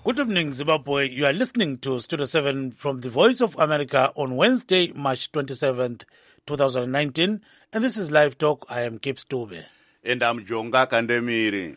Good evening, Zimbabwe. You are listening to Studio 7 from the Voice of America on Wednesday, March 27th, 2019. And this is Live Talk. I am Kip Stube. And I'm Jonga Kandemiri.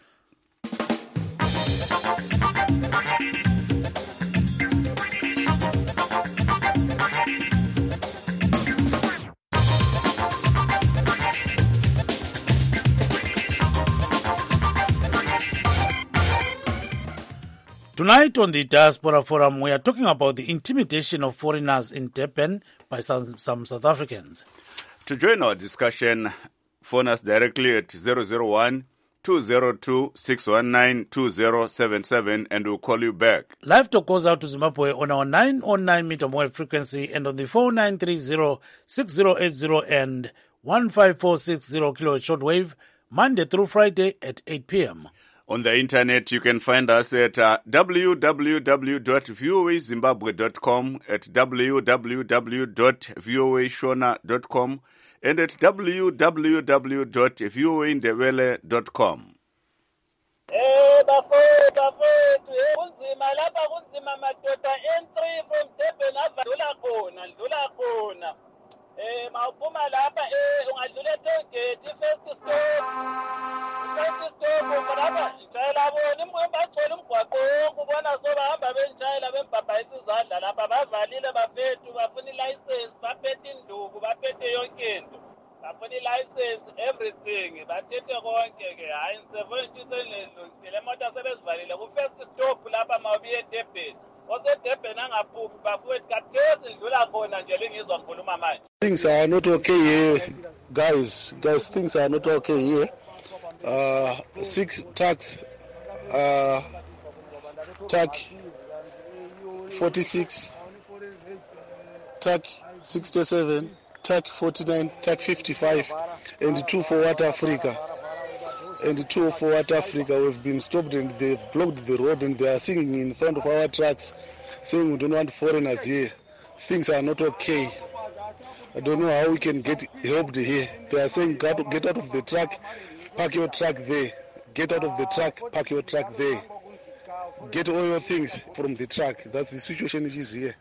Tonight on the Diaspora Forum, we are talking about the intimidation of foreigners in Durban by some South Africans. To join our discussion, phone us directly at 001-202-619-2077 and we'll call you back. Live Talk goes out to Zimbabwe on our 909 meter wave frequency and on the 4930-6080 and 15460 kilohertz shortwave, Monday through Friday at 8 p.m. On the internet, you can find us at www.voazimbabwe.com, at www.voashona.com, and at www.voaindebele.com. Mawuphuma lapha ungadlula eTollgate first stop lapha njayela bona imhamba agcwele umgwaqo wonke ubona so bahamba benjayela bembhabhayisa izandla lapha bavalile bafethu bafuna ilicense baphethe induku baphethe yonke into bafuna ilicense everything bathethe konke ke hayi ngisefontshiselelungisile imoto sebezivalile ku first stop lapha mawubiye eDurban oseDurban angaphumi bafowethu kathesi ndlula khona nje lengizwa ngikhuluma manje. Things are not okay here, guys, things are not okay here. 6 trucks, truck 46, truck 67, truck 49, truck 55, and 2 for Water Africa. And 2 for Water Africa have been stopped and they've blocked the road and they are singing in front of our trucks saying we don't want foreigners here. Things are not okay. I don't know how we can get helped here. They are saying get out of the truck, park your truck there. Get out of the truck, park your truck there. Get all your things from the truck. That's the situation which is here.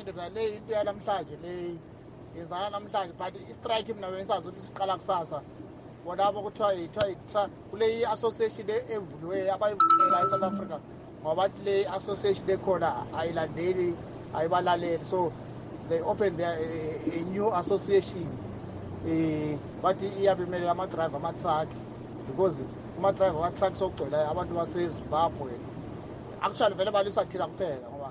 Whatever kule association evuliwe abayivula eSouth Africa ngoba le association ekhona ayilandeli ayibalaleli, so they opened a new association but iyabimela ama driver ama truck because ama driver ama truck sokugcwele abantu baseZimbabwe actually vele balisa thina kuphela ngoba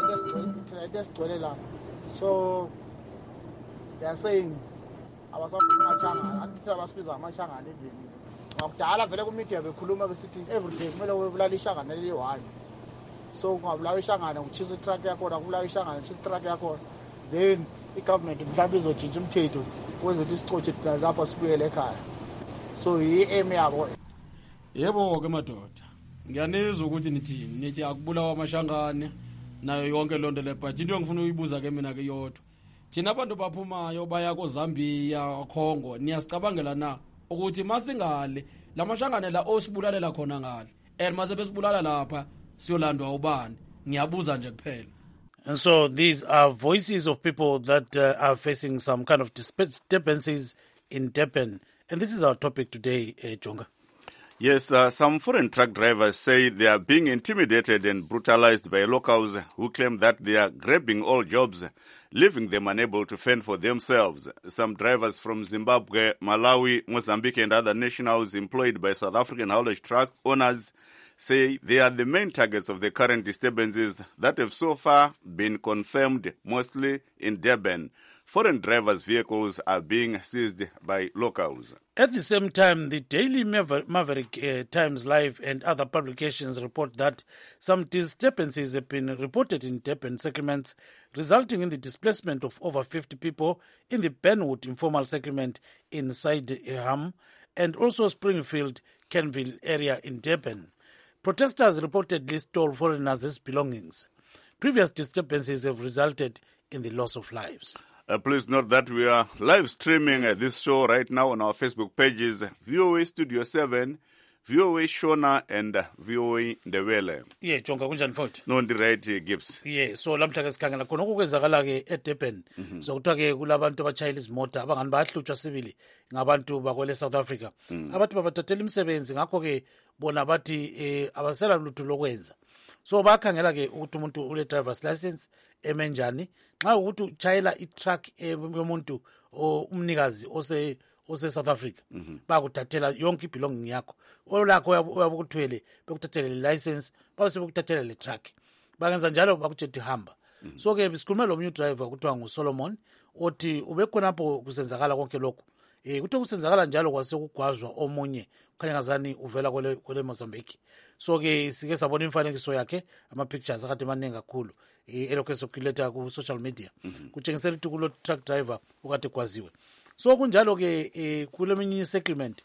lesigcwele la, so they are saying abasafuna amachangana andithi abasibiza amachangana endlini ngakudala vele kumedia bekhuluma besithi everyday kumele ubulala ishangana leli-1, so ungabulawa ishangana uchisa itruck yakhona kubulawa ishangana uchisa itruck yakhona, then igovernment mhlawumbe izotshintsha umthetho kwezethu isicotshe lapho sibuyele ekhaya, so yi-aim yabo. Yebo-ke madoda, ngiyanizwa ukuthi nithi akubulawa amashangane nayo yonke loo nto le, but into engifuna uyibuza-ke mina-ke yodwa, thina abantu baphumayo baya koZambia, Congo, niyasicabangela na ukuthi masingale lamashangane la osibulalela khona ngale and mase besibulala lapha siyolandwa ubani? Ngiyabuza nje kuphela. And so these are voices of people that are facing some kind of disturbances in Durban. And this is our topic today, Jonga. Yes, some foreign truck drivers say they are being intimidated and brutalized by locals who claim that they are grabbing all jobs, leaving them unable to fend for themselves. Some drivers from Zimbabwe, Malawi, Mozambique and other nationals employed by South African haulage truck owners say they are the main targets of the current disturbances that have so far been confirmed mostly in Durban. Foreign drivers' vehicles are being seized by locals. At the same time, the Daily Maverick Times Live and other publications report that some disturbances have been reported in Durban settlements, resulting in the displacement of over 50 people in the Benwood informal settlement in Sydenham and also Springfield, Kenville area in Durban. Protesters reportedly stole foreigners' belongings. Previous disturbances have resulted in the loss of lives. Please note that we are live streaming this show right now on our Facebook pages, VOA Studio 7, VOA Shona and VOA Ndebele. Yeah, jonga kunjani mfowethu? No, right, Gibbs. Yeah, so lamhla ke sikhangela khona okwenzakala ke eDurban. So kuthiwa ke kulabantu abachayela izimota abangani bahlutshwa sibili ngabantu bakwele South Africa. Abantu babathathela imisebenzi ngakho ke bona bathi abasela lutho lokwenza. So bakhangela ke ukuthi umuntu ule driver's license emenjani nxa ukuthi uchayela i-truck yomuntu umnikazi ose South Africa bakuthathela yonke ibelonging yakho olakho uyabukuthwele bekuthathele le license base bekuthathela le truck bangenza njalo bakujethi hamba. So ke bisikhuluma lo mnye driver kuthiwa nguSolomon othi ubekhonapho kusenzakala konke lokho kuthe kusenzakala njalo kwase kugwazwa omunye kukhanya ngazani uvela kwele Mozambique. So ke sike sabona imfanekiso yakhe ama pictures akade maningi kakhulu elokho esokuletha ku social media kutshengisela ukuthi kulo truck driver ukade kwaziwe. So kunjalo ke kuleminye settlement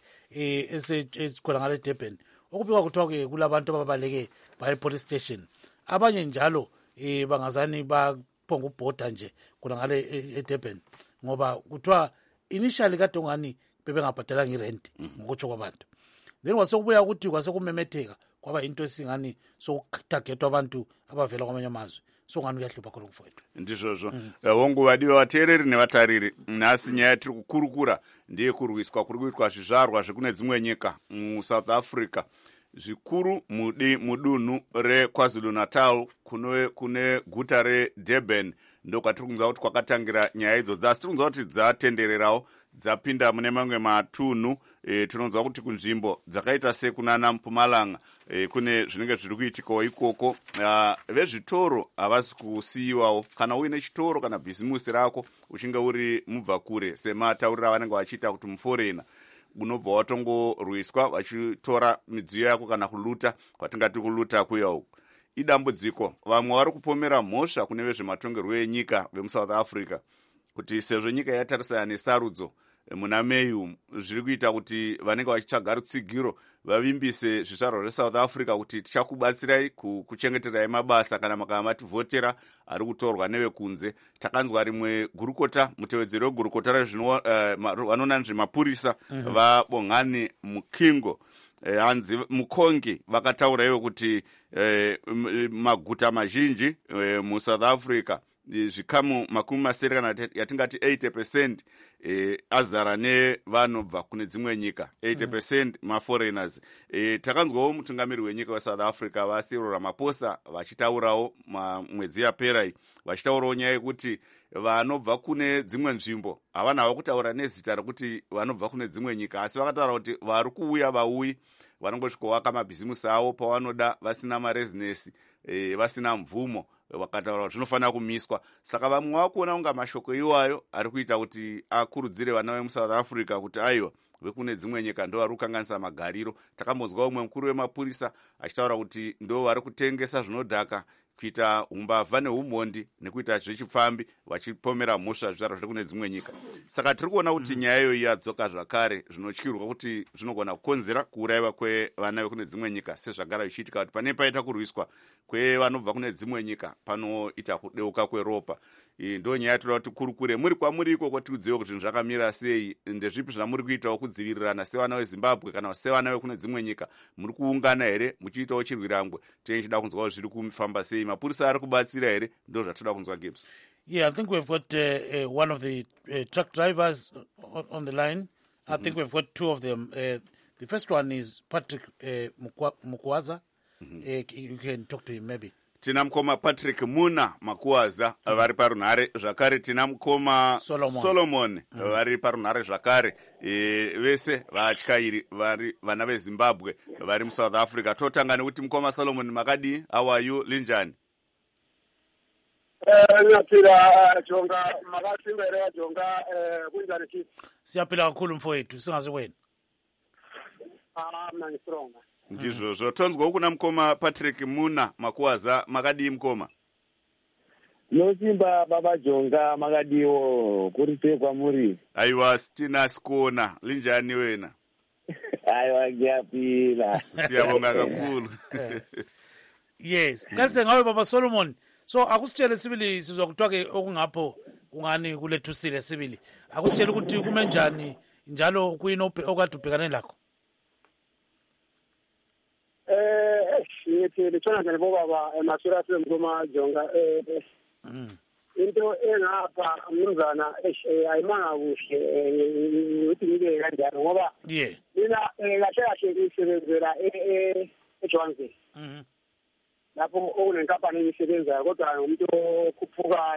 esikhona ngale Durban okubikwa kuthiwa ke kulabantu ababaleke by police station abanye njalo bangazani baphonga ubhoda nje khona ngale eDurban ngoba kuthiwa initially kade ongani bebengabhadala ngerent ngokutsho kwabantu then wasekubuya ukuthi kwasekumemetheka kwaba into esingani sokutargetwa abantu abavela kwamanye amazwe so ngani kuyahlupha khona mfowethu. Ndizvozvo wongu vadiwa vateereri nevatariri nhasi nyaya yatiri kukurukura ndeye kurwiswa kuri kuitwa zvizvarwa zvekune dzimwe nyika muSouth Africa zvikuru mudunhu reKwaZulu Natal kune guta reDurban ndokwatiri kunzwa kuti kwakatangira nyaya idzodzo asi tiri kunzwa kuti dzatendererawo dzapinda mune mamwe matunhu tinonzwa kuti kunzvimbo dzakaita sekunana Mpumalanga kune zvinenge zviri kuitikawo ikoko vezvitoro havasi kusiyiwawo kana uine chitoro kana bhizimusi rako uchinge uri mubva kure sematauriro avanenge vachiita kuti muforena unobva watongorwiswa vachitora midziyo yako kana kuluta kwatingati kuluta kuya uku idambudziko. Vamwe vari kupomera mhosva kune vezvematongerwo enyika vemuSouth Africa kuti sezvo nyika yatarisana nesarudzo muna May zviri kuita kuti vanenge vachitsvaga rutsigiro vavimbise zvizvarwa zveSouth Africa kuti tichakubatsirai kuchengeterai mabasa kana makava mativhotera ari kutorwa nevekunze. Takanzwa rimwe gurukota mutevedzeri wegurukota vanonanzve mapurisa vaBongani Mukingo hanzi Mukongi vakataura ivo kuti maguta mazhinji muSouth Africa zvikamu makumi masere kana yatingati 80% azara nevanobva kune dzimwe nyika 80% maforeigners. Takanzwawo mutungamiri wenyika weSouth Africa vaCyril Ramaphosa vachitaurawo mwedzi yapera vachitaurawo nyaya yekuti vanobva kune dzimwe nzvimbo havanawo kutaura nezita rekuti vanobva kune dzimwe nyika asi vakataura kuti vari kuuya vauyi vanongosvikowaka mabhizimusi avo pavanoda vasina marezinesi vasina mvumo vakataura kuti zvinofanira kumiswa. Saka vamwe vakuona kunga mashoko iwayo ari kuita kuti akurudzire vana vemuSouth Africa kuti aiwa vekune dzimwe nyika ndo vari kukanganisa magariro. Takambonzwa umwe mukuru wemapurisa achitaura kuti ndo vari kutengesa zvinodhaka kuita umbavha neumhondi nekuita zvechipfambi vachipomera mhosva zvizvarwa zviri kune dzimwe nyika. Saka tiri kuona kuti nyaya iyoyi yadzoka zvakare zvinotyirwa kuti zvinogona kukonzera kuurayiwa kwevana vekune dzimwe nyika sezvagara zvichiitika kuti pane paita kurwiswa kwevanobva kune dzimwe nyika panoita kudeuka kweropa. Ndo nyaya toda kuti kurukure muri kwamuri ikoko tiudziwe kuti zvakamira sei ndezvipi zvamuri kuitawo kudzivirirana sevana veZimbabwe kana sevana vekune dzimwe nyika muri kuungana here muchiitawo chirwirangwe tichida kunzwawo zviri kufamba sei mapurisa ari kubatsira here ndo zvatoda kunzwa Gibbs. Yeah, I think we've got one of the truck drivers on the line. I think we've got two of them. The first one is Patrick Mukwaza. You can talk to him maybe. Tina mukoma Patrick Muna Makuaza vari parunhare zvakare tina mukoma Solomon vari parunhare zvakare vese vatyairi vari vana veZimbabwe vari muSouth Africa. Totanga nekuti mukoma Solomon makadi how are you linjani? Nyapira jonga makasimbere jonga kunjani chief? Siyapila kakhulu mfowethu singazi wena. Mani strong. Ndizvozvo tonzwa kuna mukoma Patrick Muna Makuaza makadi mukoma. Nosimba baba jonga makadiwo kuri sekwa muri. Aiwa stina skona linjani wena? Aiwa ngiyapila. Siyabonga kakhulu. Yes, kase ngawe baba Solomon. So akusitshele sibili sizwa kuthiwa ke okungapho ungani kulethusile sibili. Akusitshele ukuthi kumenjani njalo kuyini okade ubhekane lakho? ngiyethele Jonathan bobaba emasura semngoma jonga into engapha umnumzana ayimanga kuhle uthi ngike kanjalo ngoba mina kahle kahle ngisebenzela eJohannesburg lapho okunenkampani engisebenzayo kodwa umuntu okhuphuka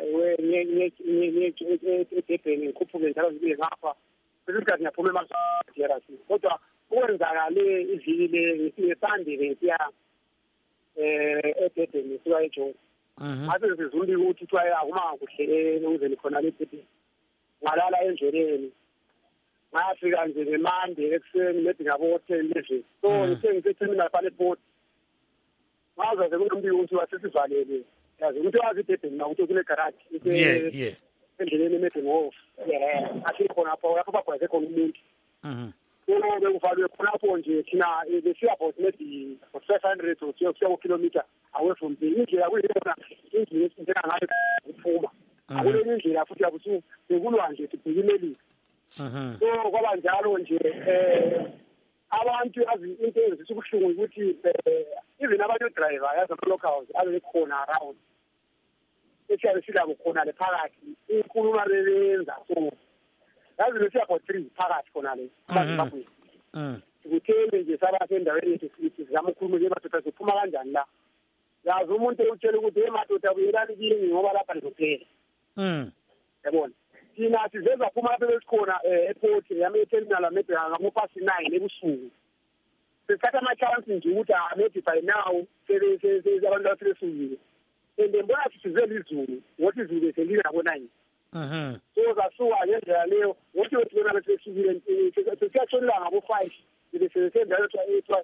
edebheni ngikhuphuke njalo zibe ngapha isikhathi ngiyaphuma emasirasi kodwa ukwenzakale ivile ngesandile ngisiya edebheni ngisuka eJohannesburg ase sizumbi ukuthi kuthiwa akumanga kuhle nokuzeni khona ledebheni ngalala endleleni ngafika nje ngemande ekuseni lethi ngabo hotel leje so ngisengiseterminal pale port ngaza sekunombi ukuthi wasesivalele yazi ukuthi wazi idebheni ukuthi kune garage endleleni eMedenhof athi khona lapho bagwaze khona umuntu bekufakwe khonapho nje thina besiyabhoda maybe 500 or 6 kilometer away from the indlela kuyiyona indlela esindlela ngayo ukuphuma akule indlela futhi yabusu bekulwanje sibhikimelile so kwaba njalo nje abantu azi into ezisubuhlungu ukuthi even abantu driver yazi ama locals abekhona around esiyabe silabo khona le phakathi inkulumo relenza so yazi lesiya for 3 phakathi khona le manje ukuthembe nje sabathe endaweni yethu sizama ukukhuluma ke madoda siphuma kanjani la yazi umuntu utshela ukuthi emadoda kuyelani kini ngoba lapha lizophela yabona thina sizeza phuma lapha besikhona airport yame terminal amede ngapasi 9 ebusuku sesithatha ama chance nje ukuthi maybe by now abantu abasebesukile ndembona sizele izulu ngothi izulu selingabo 9 so zasuka ngendlela leyo ngothi wena bese sesukile sesiyathola ngabo 5 bese sendayo ethiwa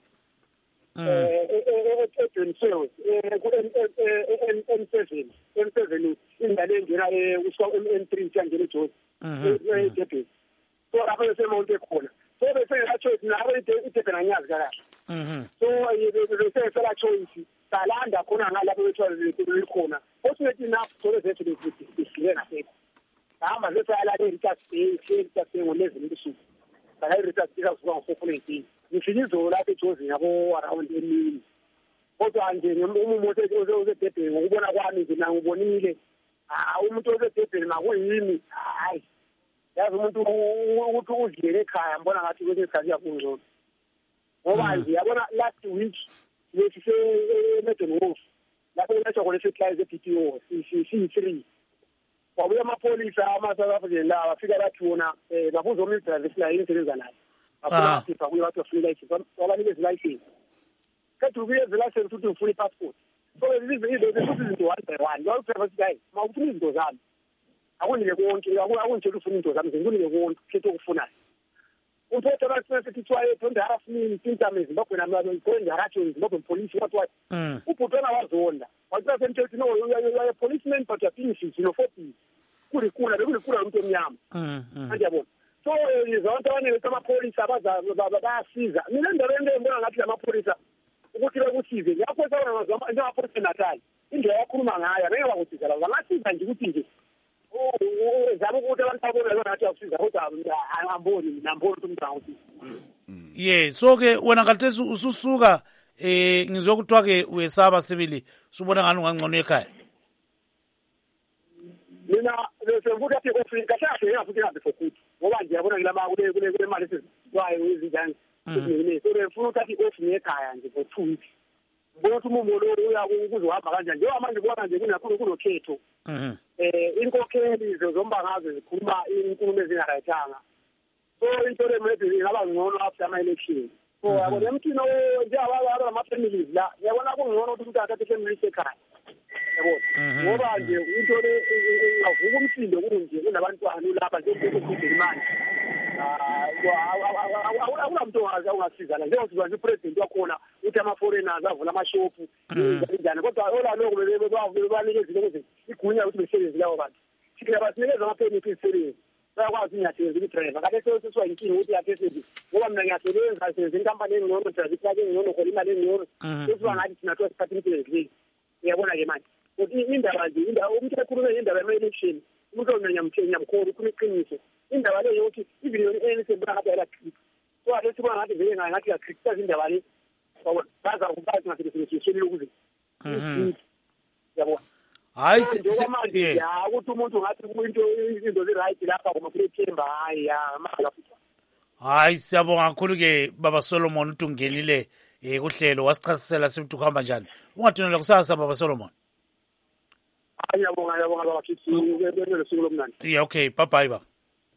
M7 indale engena uswa M3 siyangena eJozi eJeppes so lapho besemonte khona so bese la choice nawe idebhena nyazi kahle so bese sela choice salanda khona ngalapho bethiwa khona fortunately enough so zethu besikile nasekho hamba lesala le ngo11 ebusuku la iritasi ikazuka ngo4:18 ngifike izolo lapha eJozi yabo around emini kodwa nje umuntu osedebheni ngokubona kwami nje ngibonile umuntu osedebheni makuyini hayi yazi umuntu ukuthi udlele ekhaya ngibona ngathi kwesikhathi yakungcono ngoba nje yabona last week lesise eMedenhof lapho letho khona isiclays ePTO C3 kwabuya amapolisa ama-South African la bafika bathi wona babuza umdriver sila yini sebenza naye bafuna kupha kuye bathi bafuna license wabanikeza license kathi ukuyeza license uthi ufuna passport so izinto izinto one by one lo driver guy mawufuna izinto zami akunike konke akunitshela ufuna izinto zami ngikunike konke khethe okufunayo umphethe abasebenzisa kuthiwa don't harass me symptoms Zimbabwe nami going harass you Zimbabwe police what ubhutana wazonda wathi semthethi no you are a policeman but you are finished kulikula bekulikula umuntu omnyama andiyabona so izonto abanele amapolisa bayasiza mina endaweni engibona ngathi lamapolisa ukuthi bekusize lapho sabona ngamapolisa eNatal indlela yakhuluma ngayo ngeke bakusiza la bangasiza nje ukuthi nje zabo ukuthi abantu abona ngathi akusiza kodwa angamboni namboni ukuthi umntwana so ke wena khathesi ususuka ngizwe kuthiwa ke uyesaba sibili subona ngani ungangcono ekhaya mina bese ngibuka ukuthi ofika kahle ngafuthi ngihambe fokuthi ngoba nje yabona ngilama kule mali sesizwayo izinjani so befuna ukuthi ofi ekhaya nje for 2 weeks ngibona ukuthi umuntu lo uya ukuzohamba kanjani njengoba manje kubona nje kunokhetho inkokheli zombangazo zikhuluma inkulumo ezingarayithanga so into le maybe ingaba ngcono after ama-election so yabona emthini njengaba ama-families la yabona kungcono ukuthi umuntu athathe ifamily ekhaya yabona ngoba nje into le ingavuka umsindo kunje kunabantwana lapha njengokukhipha imali akunamuntu ongasiza la njengoba sibanjwe upresident wakhona uthi ama-foreigners avula amashopu njani kodwa olaloko bebanikeza ukuthi igunya ukuthi besebenzi labo bantu thina basinikeza ama-permit isebenzi bayakwazi ngiyasebenza ukudriver kade sesiwa inkinga ukuthi yasebenzi ngoba mina ngiyasebenza ngisebenza inkampani engcono traffic plug engcono khona imali engcono sesiba ngathi thina thiwa siphatha imisebenzi uyabona-ke manje ukuthi indaba nje umuntu ekhulume indaba yama-election umuntu onyamkhulu ukhuluma iqiniso indaba le yokuthi even yona ANC mbona ngathi ayila-clip so ake sibona ngathi vele ngathi yacriticise indaba le baza kubazi ngasebenzisishini ukuthi yabo hayi njengamanje ukuthi umuntu ngathi into right lapha kuma-September hayi manje hayi siyabonga kakhulu-ke baba Solomon ukuthi ungenile kuhlelo wasichasisela sibuthi ukuhamba njani. Ungathunela kusasa baba Solomon. ngiyabonga baba Khithi ngesuku lomnandi. Yeah, okay, bye bye baba.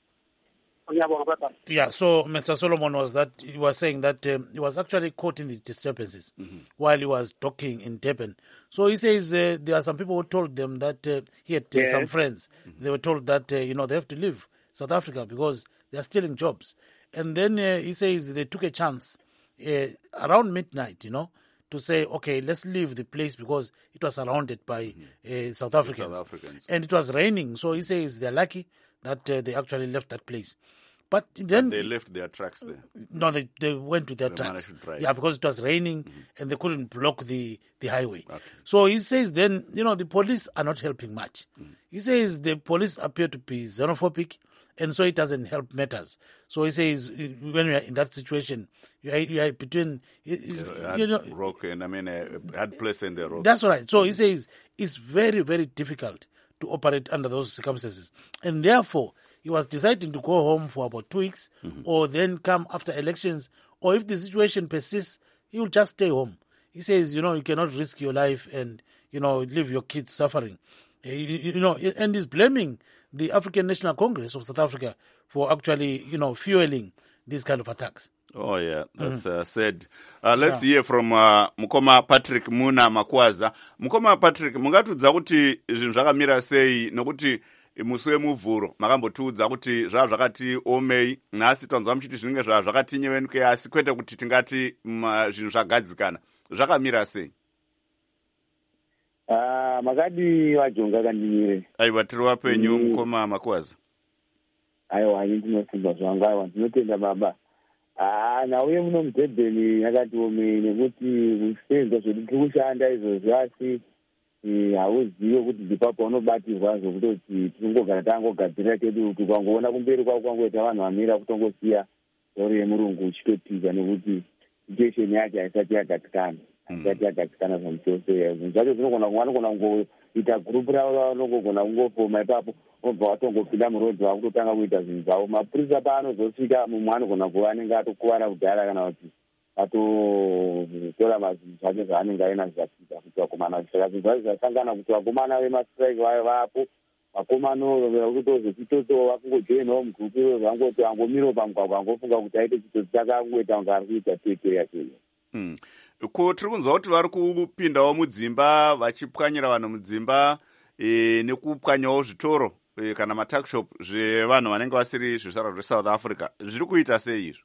Yeah, so Mr. Solomon was saying that he was actually caught in the disturbances while he was talking in Durban. So he says there are some people who told them that he had some friends. They were told that they have to leave South Africa because they are stealing jobs. And then he says they took a chance around midnight, to say, okay, let's leave the place because it was surrounded by South Africans. And it was raining. So he says they're lucky that they actually left that place. But then they left their trucks there. No, they went to their trucks. Yeah, because it was raining and they couldn't block the highway. Okay. So he says then, the police are not helping much. He says the police appear to be xenophobic, and so it doesn't help matters. So he says when you are in that situation, you are between rock and a hard place in the rock. That's right. So he says it's very, very difficult to operate under those circumstances, and therefore he was deciding to go home for about 2 weeks, or then come after elections, or if the situation persists, he will just stay home. He says, you cannot risk your life and leave your kids suffering. And he's blaming the African National Congress of South Africa for actually, fueling these kind of attacks. Oh, yeah, that's said. Let's hear from Mukoma Patrick Muna Makwaza. Mukoma Patrick, mungatudza kuti zvinhu zvakamira sei nokuti musi wemuvhuro makambotiudza kuti zvakati omei, nhasi tanzwa muchiti zvinenge zvakati nyevenukei, asi kwete kuti tingati zvinhu zvagadzikana. Zvakamira sei? Makadi wajonga kandimire. Aiwa, tiri wapenyu Mukoma Makwaza. Aiwa, ini ndinosimba zvangu. Aiwa, ndinotenda baba. Nauye muno muDurban yakati omei nekuti kusenza zvedu tiri kushanda izvozvo, asi hauzivi kuti ndipapa unobatirwa zvokutoti tiringogara tangogadzirira kedu kuti ukangoona kumberi kwako kwangoita vanhu vamira kutongosiya rori yemurungu uchitotiza nekuti situation yacho haisati yagadzikana. Zvamusoro zvinhu zvacho vanogona kungoita gurupu ravo, vanogona kungofoma ipapo obva watongopinda murodhi vakutotanga kuita zvinhu zvavo. Mapurisa paanozosvika mumwe anogona kuva anenge atokuvara kudhara kana kuti atotora zvinhu zvake zvaanenge ainazvo achiita kuti vakomana saka zvinhu zvacho zvasangana kuti vakomana vemastrike vayo vapo, vakomana kuti chitoto vakungojoinawo mugrupu zvangoti angomirawo pamugwagwa angofunga kuti aite chitoto chake akungoita kunge ari kuita tekeya chaiyo. Ko tiri kunzwa kuti vari kupindawo mudzimba vachipwanyira vanhu mudzimba nekupwanyawo zvitoro kana matakshop zvevanhu vanenge vasiri zvizvarwa zveSouth Africa. Zviri kuita sei izvo?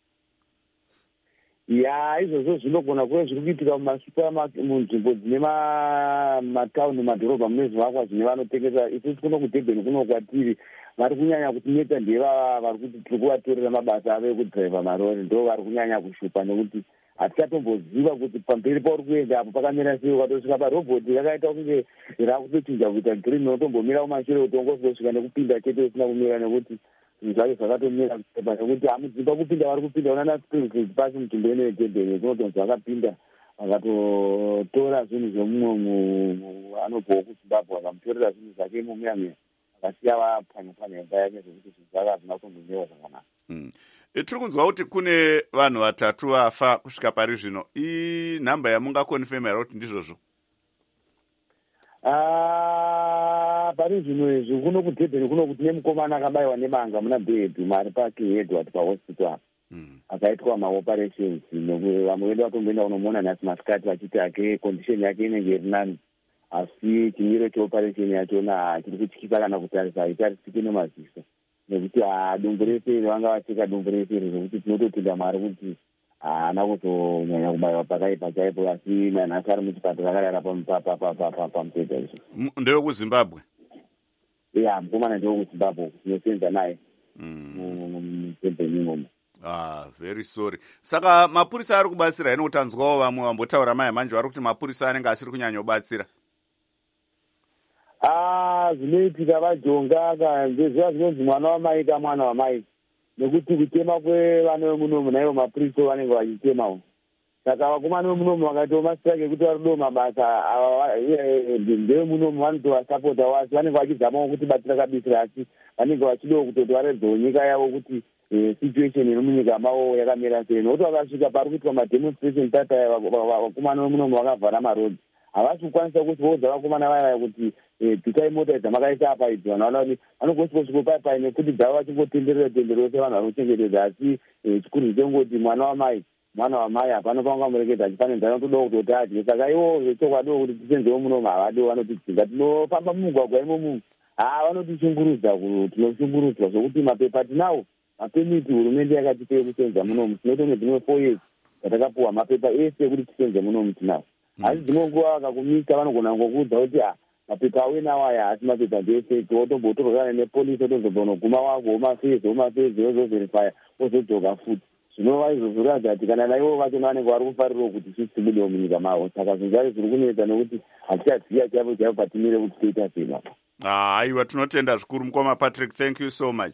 Izvozvo zvinogona kuve zviri kuitika munzvimbo dzine matauni madhorobha mune zvivakwa zvine vanotengesa. Isusu kuno kuDurban kuno kwatiri vari kunyanya kutinetsa ndeva vari kuti tiri kuvatorera mabasa avo ekudhiraivha marori, ndo vari kunyanya kushupa nekuti hatichatomboziva kuti pamberi pauri kuenda apo pakamira sei. Ukatosvika parobhoti rakaita kunge raakutochinja kuita green, unotombomira kumashure kuti ongosvika nekupinda chete usina kumira nekuti zvinhu zvacho zvakatomira kusepa nekuti hamudzimba kupinda vari kupinda unana spirits pasi mutumbo ino yeDurban kunotonzi vakapinda vakatotora zvinhu zvemumwe anobvawo kuZimbabwe vakamutorera zvinhu zvake imomuyamuya vakasiya vapwanyapwanya imba yake zvokuti zvinhu zvake hazvina kutongonyewa zvakanaka. Tiri kunzwa kuti kune vanhu vatatu vafa kusvika pari zvino. Inhamba yamungakonfirmera kuti ndizvozvo? Pari zvino izvi kuno kuDurban kuno kuti nemukomana akabayiwa nebanga muna bedroom ari pake Edward pahospital apa akaitwa maoperations. Vamwe vedu vatomboenda kunomuona nhasi masikati vachiti ake condition yake inenge iri nani, asi chimiro cheoperation yachona chiri kutyisa kana kutarisa haitarisiki nemaziso nekuti dumbu rese vanga vacheka dumbu rese zvokuti tinototenda Mwari kuti haana kuzonyanya kubayiwa pakaipa chaipo, asi manhasi ari muchipatara akarara pamubhedha izvo. NdewekuZimbabwe? Ya, mukomana ndewekuZimbabwe tinosenza naye muDurban imomo. Very sorry. Saka mapurisa ari kubatsira ino kutanzwawo vamwe vambotaura mai manje vari kuti mapurisa anenge asiri kunyanya kubatsira? Zvinoitika vajonga kanzvezva zvinonzi mwana wamai kamwana wamai, nekuti kutema kwevana vemunomu naivo mapurisa vanenge vachitemawo. saka vakomana vemunomu vakatiwo masitake ekuti vari kudo mabasa ndevemunomu vanotovasapota wasi vanenge vachizamawo kuti batira kabisira asi vanenge vachidawo kutoti varedzewo nyika yavo kuti situation iri munyika mavo yakamira sei nokuti vakasvika pari kuitwa mademonstration tata vakomana vemunomu vakavhara marodhi havasi kukwanisa kuti voudza vakomana vaya kuti bvisai mota dzamakaisa apa idzi vanhu vanoona kuti vanogosvikosvikopai nekuti dzava vachingotenderera vese vanhu vari kuchengetedza asi chikuru chengoti mwana wamai hapana pangamurekedza achifanira anotodawo kutoti adye saka ivo zvechokwadiwo kuti tisenzewo munomu havadiwo vanotidzinga tinofamba mumugwagwa imomu vanotishungurudza tinoshungurudzwa zvokuti mapepa tinawo mapemiti hurumende yakatipe kusenza munomu tinotonge dzimwe 4 years dzatakapuwa mapepa ese ekuti tisenze munomu tinawo asi dzimwe nguva vakakumisa vanogona ngokuudza kuti mapepa awenawo aya asi mapepa ndefeki wotombotorokana nepolisi wotozobonoguma wako womafezi wozovherifya wozodzoka futi zvinova izvo zviratidza kuti kana naivo vachona vanenge vari kufarirawo kuti sisi tibudewo munyika mavo saka zvinzari zviri kunetsa nekuti hatichaziva chaivo patimire kuti toita sei apa. Aiwa, tinotenda zvikuru mukoma Patrick, thank you so much.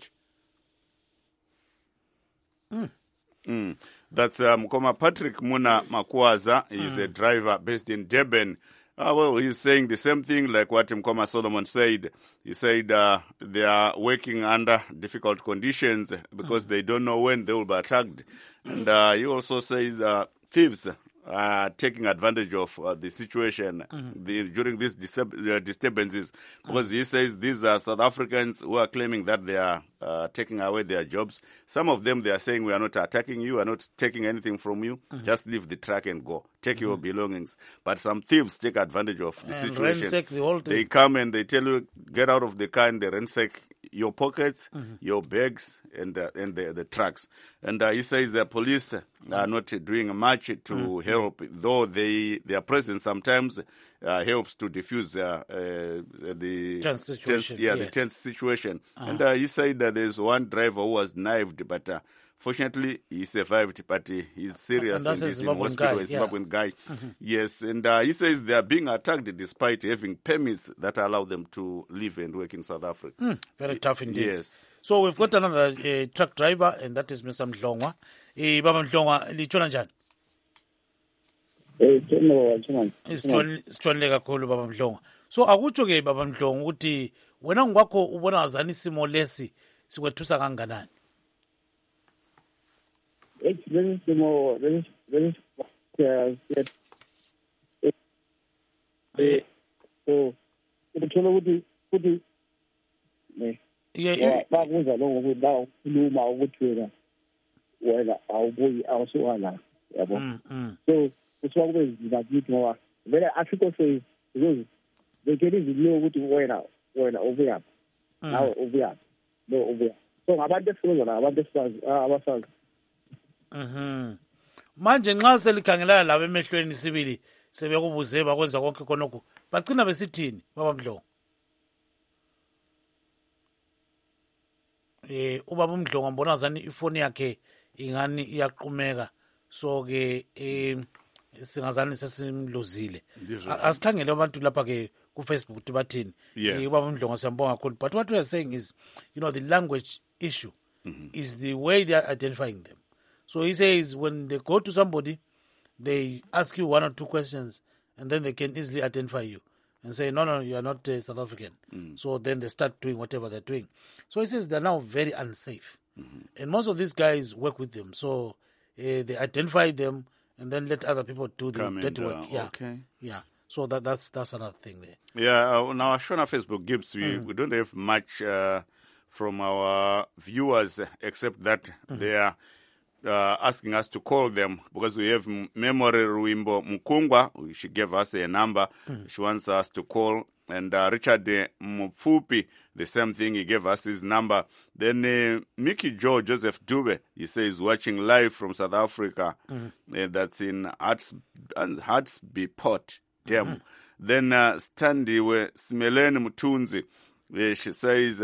That's Mukoma Patrick Muna Makuaza. He's a driver based in Durban. Well, he's saying the same thing like what Mukoma Solomon said. He said they are working under difficult conditions because they don't know when they will be attacked. And he also says thieves are taking advantage of the situation during these disturbances, because he says these are South Africans who are claiming that they are taking away their jobs. Some of them, they are saying, we are not attacking you, we are not taking anything from you, just leave the truck and go. Take your belongings. But some thieves take advantage of the situation. Ransack the whole thing. They come and they tell you, get out of the car, and they ransack your pockets, your bags, and the trucks. And he says the police are not doing much to help, though their presence sometimes helps to diffuse the tense situation. The tense situation. And he said that there's one driver who was knifed, but fortunately he survived, but he's serious and he's in hospital, a Zimbabwean guy. Yes, and he says they are being attacked despite having permits that allow them to live and work in South Africa. Very tough indeed. Yes. So we've got another truck driver, and that is Mr. Mdlongwa. Baba Mdlongwa, lichona njani? Sitshwanile kakhulu Baba Mdlongwa. So akutsho ke Baba Mdlongwa ukuthi wena ngokwakho ubona ngazani isimo lesi sikwethusa kanganani? It's very small. So ukuthola ukuthi bakuza lokho ukuthi bakhuluma ukuthi wena awubuyi awusuka yabo. So kusuka kube nzima kithi ngoba vele Africa says because they get into ukuthi wena ubuya nawe ubuya no ubuya. So ngabantu esizona abantu abasazi. Manje nxa selikhangelana labo emehlweni sibili sebekubuze bakwenza konke khonokho bagcina besithini Baba Mdlongwa? Ubaba uMdlongwa mbona ngazani ifoni yakhe ingani iyaqhumeka, so ke singazani sesimlozile. Asikhangele abantu lapha ke ku Facebook bathini. Ubaba uMdlongwa siyambonga kakhulu, but what we are saying is, the language issue is the way they are identifying them. So he says when they go to somebody, they ask you 1 or 2 questions, and then they can easily identify you and say, no, you are not South African. So then they start doing whatever they're doing. So he says they're now very unsafe. And most of these guys work with them. So they identify them and then let other people do the dirty work. Okay. Yeah. So that's another thing there. Yeah, on our Shona Facebook Gibbs, we don't have much from our viewers except that they are asking us to call them because we have Memory Ruimbo Mukungwa. She gave us a number. She wants us to call. And Richard Mfupi, the same thing. He gave us his number. Then Mickey Joe Joseph Dube, he says, watching live from South Africa. That's in Hartsby Port, Dam. Then Standy Smelene Mutunzi, she says,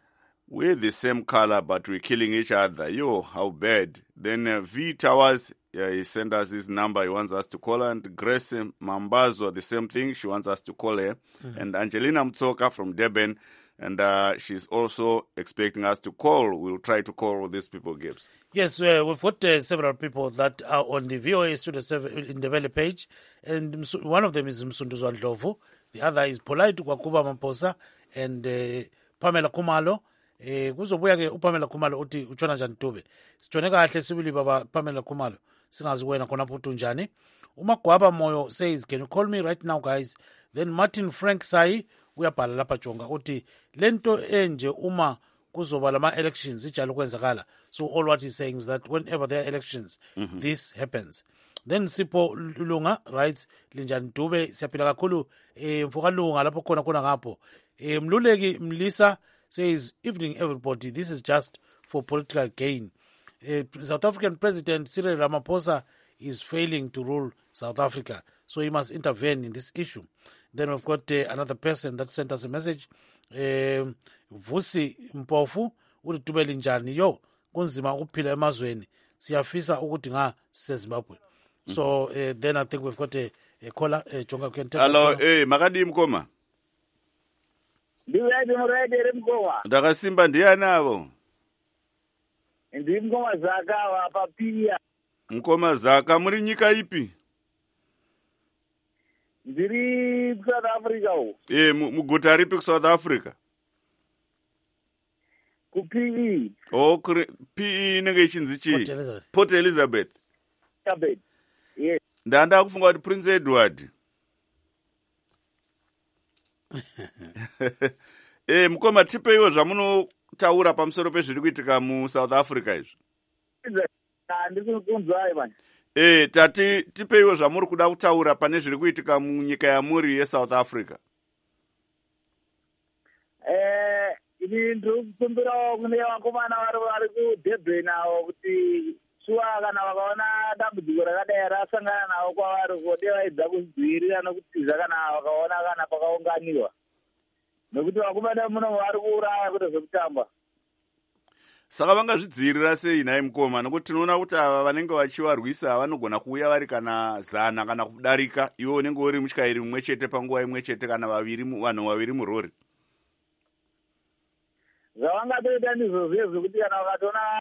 we're the same color, but we're killing each other. Yo, how bad. Then V Towers, he sent us his number. He wants us to call her. And Grace Mambazo, the same thing. She wants us to call her. And Angelina Mtsoka from Durban. And she's also expecting us to call. We'll try to call these people, Gibbs. Yes, we've got several people that are on the VOA Studio 7 in the Valley page. And one of them is Msunduzwa Ndlovu. The other is Polite Kwakuba Mamposa and Pamela Kumalo. Kuzobuya ke uPamela Khumalo uthi utshona njani Dube. Sitshone kahle sibili baba Pamela Khumalo. Singazi wena khona phuthu njani. uMagwaba Moyo says, can you call me right now guys? Then Martin Frank Sai uyabhala lapha jonga uthi lento enje uma kuzoba lama elections ijalo kwenzakala. So all what he's saying is that whenever there are elections this happens. Then Sipho Lunga writes linjani Dube siyaphila kakhulu mfoka Lunga lapho khona ngapho. Mluleki Mlisa says, evening everybody, this is just for political gain. South African President Cyril Ramaphosa is failing to rule South Africa, so he must intervene in this issue. Then we've got another person that sent us a message. Vusi Mpofu, uthi Dube linjani yo, kunzima ukuphila emazweni, siyafisa ukuthi nga seZimbabwe. So then I think we've got a caller. Jonga can take. Hello, Makadi Mkoma. Ndakasimba ndiani avo? Ndimkoma Zaka wapa pia. Mkoma Zaka muri nyika ipi? Ndiri South Africa o. Muguta ripi South Africa? Ku PE. Oh, PE inenge ichinzi chi? Port Elizabeth. Yes. Ndanda kufunga kuti Prince Edward. Mukoma tipeiwo zvamunotaura pamusoro pezviri kuitika muSouth Africa izvi. Tati tipeiwo zvamuri kuda kutaura pane zviri kuitika munyika yamuri yeSouth Africa. Ini ndiri kukumbirawo kune vakomana vari kuDurban avo kuti shuwa kana vakaona dambudziko rakadai rasangana navo kwavari kode vaidza kuzvidzivirira nokutiza kana vakaona kana pakaunganiwa, nokuti vakomana muno vari kuuraya kuti zvekutamba. Saka vangazvidzivirira sei nhai Mukoma? Nokuti tinoona kuti ava vanenge vachivarwisa vanogona kuuya vari kana 100 kana kudarika, iwe unenge uri mutyairi mumwe chete panguva imwe chete kana vanhu vaviri murori. Zvavangatoita ndizvo zvezvo kuti kana vakatoona.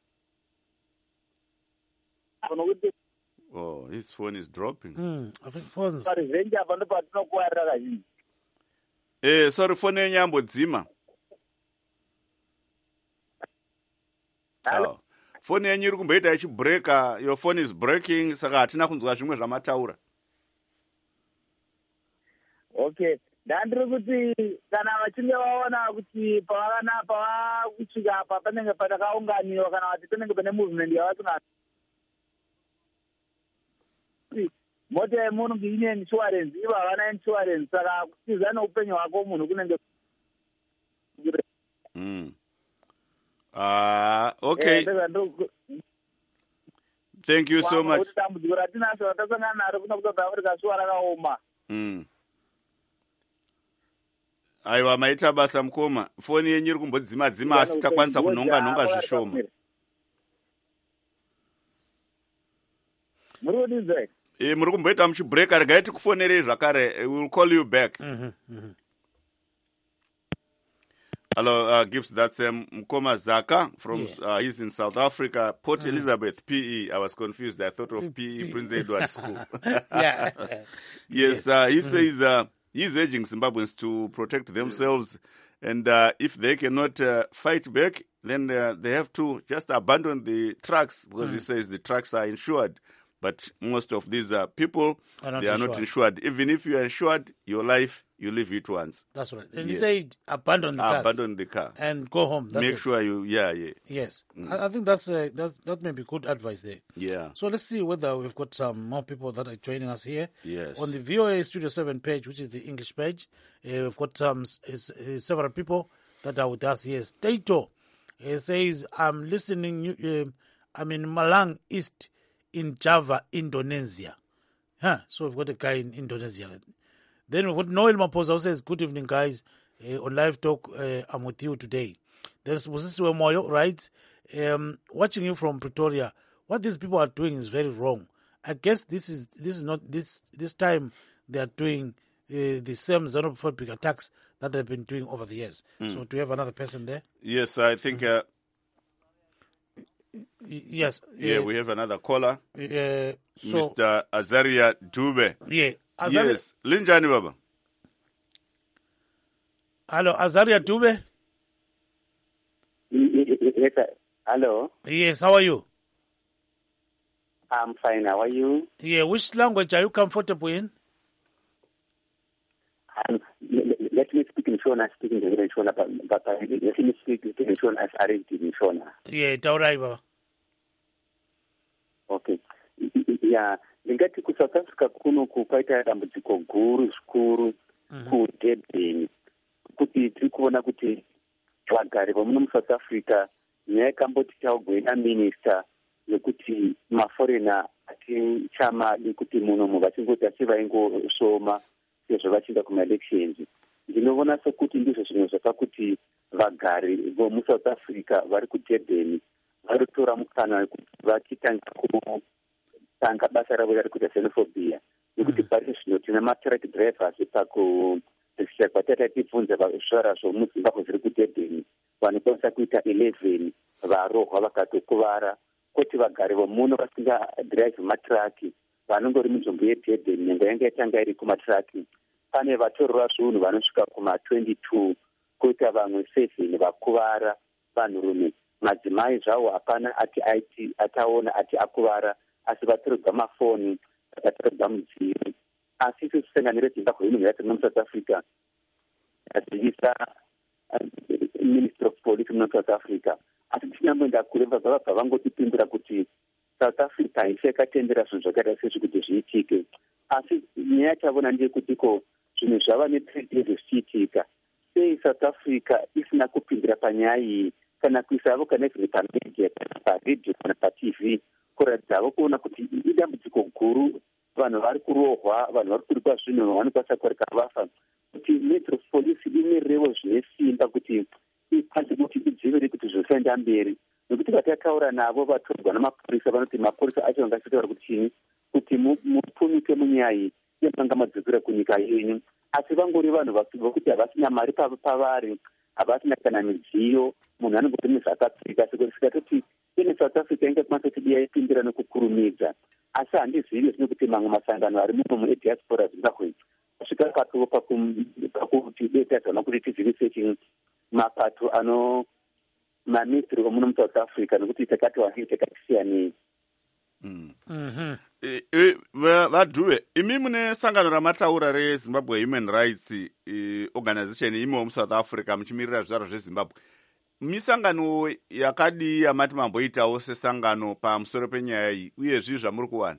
Oh, his phone is dropping. I think phones. Sorry, sorry, phone yenyambo dzima. Oh. Phone yenyu iri kumboita ichibreaka, your phone is breaking, saka hatina kunzwa zvimwe zvamataura. Okay. Ndandiri kuti kana vachinge vaona kuti pavakusvika apa panenge patakaunganiwa kana kuti panenge pane movement yavasinga mota yemunhu ine insurance, ivo havana insurance, saka kutiza neupenyu hwako munhu kunenge. Okay. Thank you so much. Dambudziko ratinaso ratasangana naro kuno kuSouth Africa shuwa rakaoma. Aiwa, maita basa Mukoma. Foni yenyu iri kumbodzima asi takwanisa kunonga zvishoma. Muri kudizai? Muri kumboita muchibreaka, regai tikufonerei zvakare. We will call you back. Hello, Gibbs, that's Mukoma Zaka from, he's in South Africa, Port Elizabeth, PE. I was confused. I thought of PE, Prince Edward School. Yes, he says he's urging Zimbabweans to protect themselves. And if they cannot fight back, then they have to just abandon the trucks, because he says the trucks are insured. But most of these people, they are not insured. Even if you are insured, your life, you live it once. That's right. And he said, abandon the car. Abandon the car. And go home. Make sure you, Yes. I think that may be good advice there. Yeah. So let's see whether we've got some more people that are joining us here. Yes. On the VOA Studio 7 page, which is the English page, we've got several people that are with us here. Taito says, I'm listening, I'm in Malang East, in Java, Indonesia. So we've got a guy in Indonesia. Then we've got Noel Maposa who says, good evening, guys. On Live Talk, I'm with you today. There's Mosisiwe Moyo, right? Watching you from Pretoria. What these people are doing is very wrong. I guess this is not this time they are doing the same xenophobic attacks that they've been doing over the years. So do you have another person there? Yes, I think... yes. Yeah, we have another caller. So, Mr. Azaria Dube. Yeah. Azaria, yes. Linjani Baba. Hello, Azaria Dube. Yes, hello. Yes, how are you? I'm fine. How are you? Yeah, which language are you comfortable in? Let me speak in Shona, speaking in Shona, but let me speak in Shona as arranged in Shona. Yeah, taurai baba. Okay. Yeah, ngati ku South Africa kuno kupaita dambudziko guru zvikuru kuDurban kuti tiri kuona kuti vagari vomuno muSouth Africa nyaya yakamboti taugwena minister yekuti maforena atichamadi kuti munomu vachingoti asi vaingosoma sezvo vachienda kumaelections. Ndinoona sekuti ndizvo zvimwe zvakakuti vagari vomuSouth Africa vari kuDurban vari kutora mukana wekuti vachitanga basa ravo rari kuita xenophobia nekuti pari zvino tina matrack drivers pakurisha kwatata tibvunza zvara zvomuzimbabwe zviri kuDurban vanokwanisa kuita 11 varohwa vakatokuvara kuti vagari vomuno vasingadrive matraki vanongori munzvimbo yeDurban nyengo yanga yatanga iri kumatraki pane vatorwa zvinhu vanosvika kuma22 koita vamwe 7 vakuvara vanhurume. Madzimai zvavo hapana ataona ati akuvara asi vatorerwa mafoni vakatorerwa mudziyo. Asi isu sesanganiro Zimbabwe Human Rights muSouth Africa azivisa Ministry of Police muno South Africa asi tichinyamboenda kure vabva vangotipindura kuti South Africa haisi yakatendera zvinhu zvakaita sezvi kuti zviitike. Asi nyaya yataona ndeyekutiko zvinhu zvava ne3 days zvichiitika sei South Africa isina kupindira panyaya iyi kana kuisavo kana zviri pamedia kana paredhiyo kana paTV kuratidza kuona kuti idambudziko guru, vanhu vari kurohwa, vanhu vari kurikwa zvinhu vanokwanisa kureka vafa, kuti Metro Police imerewo zvine simba kuti ikwanise kuti idzivire kuti zvisaenda mberi. Nekuti vatataura navo vatorwa namapurisa vanoti mapurisa acho angasitaura kuti chini, kuti mupunike munyaya yemanga madzokera kunyika yenyu, asi vangori vanhu vokuti havasina mari pavari, havasina kana midziyo, munhu anongoti nezvakapfeka. Sikatoti ine South Africa ingakwanisa kuti iya ipindira nekukurumidza, asi handizivi zvinokuti mamwe masangano ari muno ediaspora Zimbabwe kusvika pakuti deta zana kuti tizivise mapato ano maministry omuno muSouth Africa nekuti takati takatisiyanei. Vadhuve, imi mune sangano ramataura reZimbabwe Human Rights Organization imi muSouth Africa muchimirira zvizvarwa zveZimbabwe. Misangano yakadi yamati mamboitawo sesangano pamusoro penyaya iyi, uye zvii zvamuri kuwana?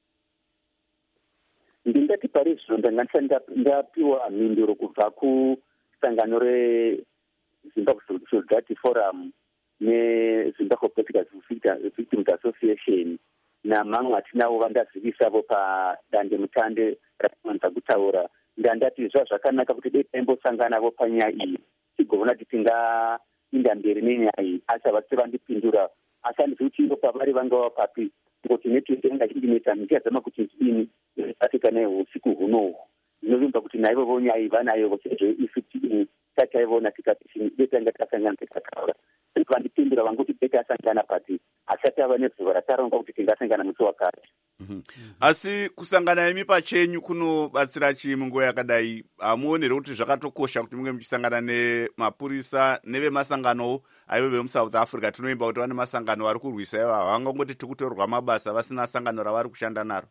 Ndingati pari zvino ndanganisa ndapiwa mhinduro kubva kusangano reZimbabwe Solidarity Forum neZimbabwe Political Victims Association namamwe atinawo vandazivisavo padande mutande ratinonza kutaura. Ndandati zvakanaka kuti dai taimbosanganawo panyaya iyi tigoona kuti tingainda mberi nenyaya iyi, asi havasi vandipindura. Asi handizivi kuti ivo pavari vangava papi, ngoti netiweki yanga chindineta ndichazama kuti ndidini Africa nayo usiku hunohu. Ndinovimba kuti naivo nyaya iyi vanayo sezvo isu tataivona tikati chini dai tanga tasangana tikataura. Vandipindura vangoti dai tasangana pati asati ava nezuva rataronga kuti tingasangana musi wakati. Asi kusangana imi pachenyu kunobatsira chii munguva yakadai? Hamuonere kuti zvakatokosha kuti munge muchisangana nemapurisa nevemasangano aivo vemuSouth Africa? Tinoimba kuti vane masangano ari kurwisa ivo, havangongoti tikutorwa mabasa vasina sangano ravari kushanda naro.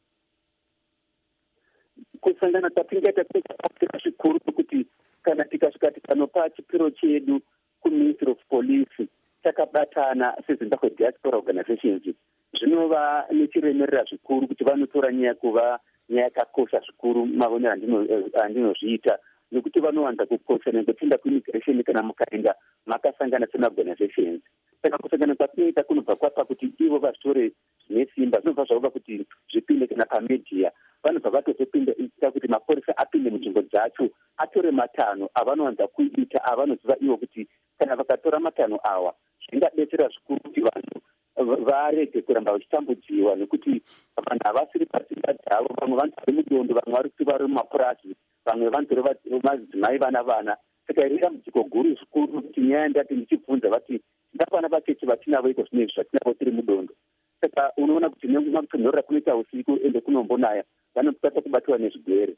Kusangana kwatingaita kunobatsira zvikuru kuti kana tikasvika tikanopa chipiro chedu kuMinistry of Police takabatana seZimbabwe Diaspora Organizations, zvinova nechiremerera zvikuru kuti vanotora nyaya kuva nyaya yakakosha zvikuru mavonero andinozviita, nekuti vanowanza kukosha nekutienda kuimmigration kana mukaenda makasangana semaorganizations. Saka kusangana kwatinoita kunobva kwapa kuti ivo vazvitore zvine simba, zvinobva zvauva kuti zvipinde kana pamedia, vanobva vatozopinda kuti mapurisa apinde munzvimbo dzacho atore matanho avanowanza kuita, avanoziva ivo kuti kana vakatora matanho awa zvingadetsera zvikuru kuti vanhu varege kuramba vachitambudziwa, nekuti vanhu havasiri pasimba dzavo. Vamwe vanotore mudondo, vamwe vari kuti vari mumapurasi, vamwe vanotore madzimai vana. Saka iri dambudziko guru zvikuru kuti nyaya ndati ndichibvunza vati ndapana vacheche vatinavo iko zvinezvi zvatinavo tiri mudondo. Saka unoona kuti nemakutonhorera kunoita usiku ende kunombonaya vanotata kubatwa nezvigwere.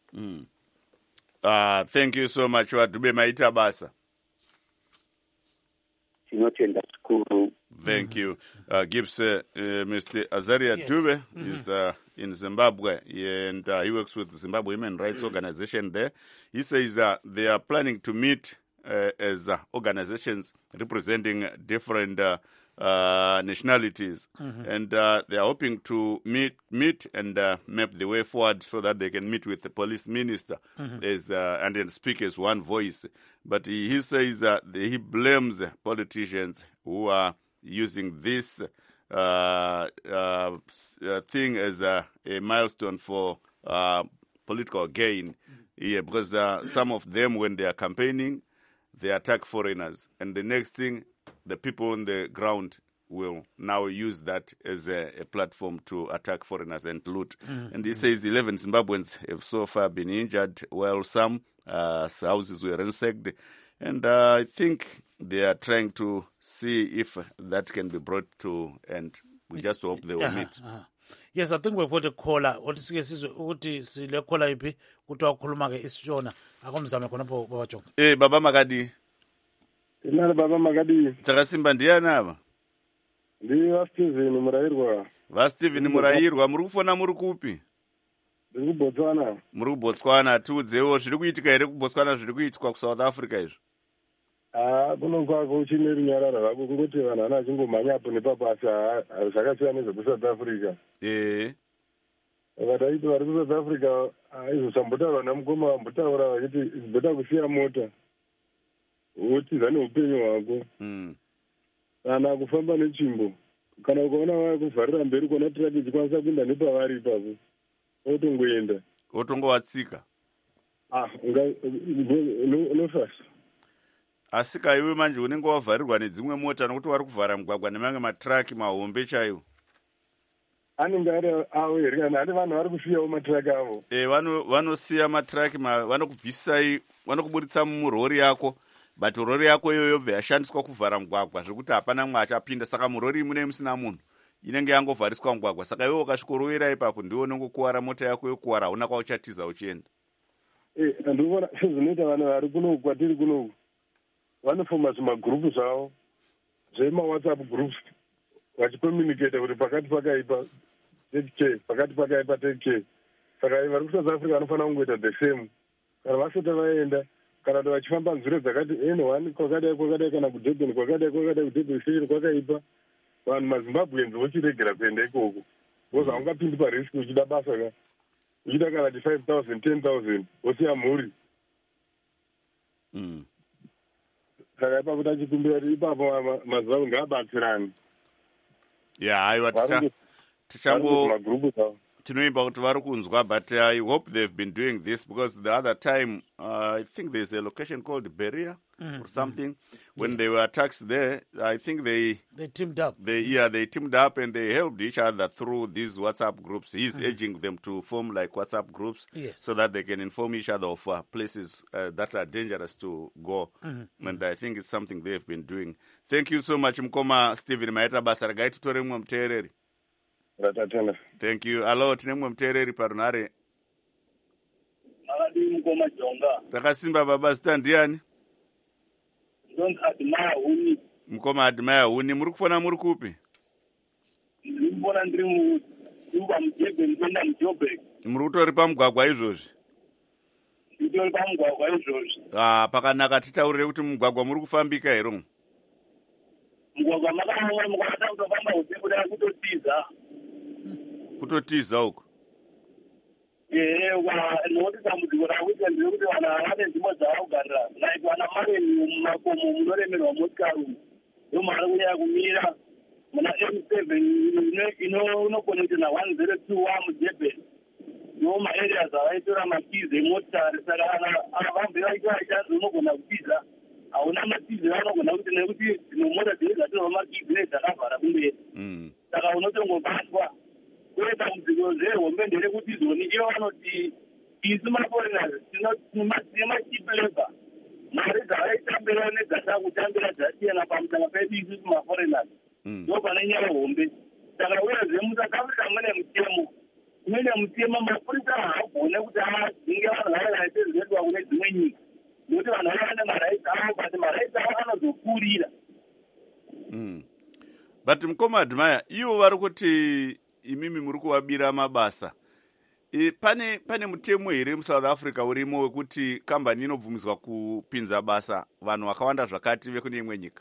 Thank you so much, Wadube Maita Basa. Tinotenda zvikuru. Thank you. Gibbs, Mr. Azaria Dube is in Zimbabwe, and he works with the Zimbabwe Human Rights Organization there. He says they are planning to meet as organizations representing different nationalities, and they are hoping to meet and map the way forward so that they can meet with the police minister and then speak as one voice. But he says that he blames politicians who are using this thing as a milestone for political gain. Yeah, because some of them, when they are campaigning, they attack foreigners. And the next thing, the people on the ground will now use that as a platform to attack foreigners and loot. And he says 11 Zimbabweans have so far been injured, while some houses were ransacked. And I think they are trying to see if that can be brought to end. We just hope they will meet. Yes, I think we've got a caller. What is the caller ipi kutoa kuluma ke isiona. Akomzame konapo baba chonga. Baba Magadi. Inana Baba Magadi. Takasimba ndiana aba. Ndi Steven Murairwa. Steven Murairwa muri kufona muri kupi? Ndiri kuBotswana. Muri kuBotswana tudzewo zviri kuitika here kuBotswana zviri kuitika kuSouth Africa izvo. Kunonga kuchine runyarara rako kungoti vanhu vana vachingomhanya apo nepapasa zvakasiyana nezvekuSouth Africa. Vakataiti vari kuSouth Africa izvosambotaura namukoma vambotaura vachiti zvoda kusiya mota wotiza neupenyu hwako kana kufamba netsvimbo kana ukaona vakuvharira mberi kuona tiraki ichikwanisa kuenda nepavari ipapo otongoenda otongowatsika unofasa. Asi kaiwe manje unenge wavharirwa nedzimwe mota nokuti vari kuvhara mugwagwa nemamwe matraki mahombe chaiwo. Anenge ari avo here kana ari vanhu vari kusiyawo matraki avo? Vanosiya matraki, vanokubvisai, vanokuburitsa murori yako, but rori yako iyoyo yobva yashandiswa kuvhara mugwagwa zvekuti hapana mumwe achapinda. Saka murori mune musina munhu, inenge yangovhariswa mugwagwa. Saka iwe ukasvikorowera ipapo ndiwo unongokuwara mota yako yokuwara, hauna kwauchatiza uchienda. Ndinoona sezvinoita vanhu vari kunoku kwatiri kunoku vanofoma zvimagurupu zvavo zvemawhatsapp groups vachicommunicata kuti pakati pakaipa take care, pakati pakaipa take care. Saka vari kuSouth Africa vanofanira kungoita the same. Kana vasati vaenda kana kuti vachifamba nzira dzakati N1 kwakadai kana kuDurban kwakadai kuDurban station kwakaipa, vanhu maZimbabweans vochiregera kuenda ikoko because haungapindi pariski uchida basa ka uchida kana 5,000 10,000 wosiya mhuri. Saka ipapo tachikumbira kuti ipapo maZimbabwe ngaabatsirane. Aiwa tinoimba kuti vari kunzwa, but I hope they've been doing this because the other time I think there's a location called Beria or something. When they were attacked there, I think they teamed up. They teamed up and they helped each other through these WhatsApp groups. He's urging them to form like WhatsApp groups so that they can inform each other of places that are dangerous to go. And I think it's something they've been doing. Thank you so much, Mkoma Steven Maita Basa. Ragai tutore mwe mtereri. Thank you. Hello, tine mwe mtereri parunare. Magadi Mkoma Jonga. Takasimba baba sta ndiani? Don't admire Huni. Mkoma admire Huni. Muri kufona muri kupi? Mbona ndiri mumba mjebe ndenda mjobe. Muri kutori pamugwagwa izvozvi? Nditori pamugwagwa izvozvi. Pakanaka titaurire kuti mugwagwa muri kufambika here? Mugwagwa makamwa mukata kutofamba usiku da kutotiza. Kutotiza uko? Noti dambudziko rakuita ndekuti vanhu vane nzvimbo dzavakugarira like vana mareni mumakomo munoremerwa motikari ndomari kunyanya kumira muna M7 inokonekta na102 muDurban ndo maareas avaitora makizi emotikari. Saka avambe vaita chanzi unogona kutiza hauna makizi vanogona kuti nekuti dzimwe mota dzinenge dzatorwa makizi nedzakavhara kumberi flavour mari dzavaitambira nedzata kutambira dzasiyana pamusana pedu isusu maforeigners ndo pane nyaya hombe saka uyezve musouth africa mune mutemo mapurisa haagone kuti adzinge vanhu vavaisaizvedwa kune dzimwe nyika nokuti vanhu vane maraitsi avo but maraitsi avo anozokurira. But mukoma Admire, ivo vari kuti imimi muri kuvabira mabasa. Pane mutemo here muSouth Africa urimo wekuti kambani inobvumidzwa kupinza basa vanhu vakawanda zvakati vekune imwe nyika?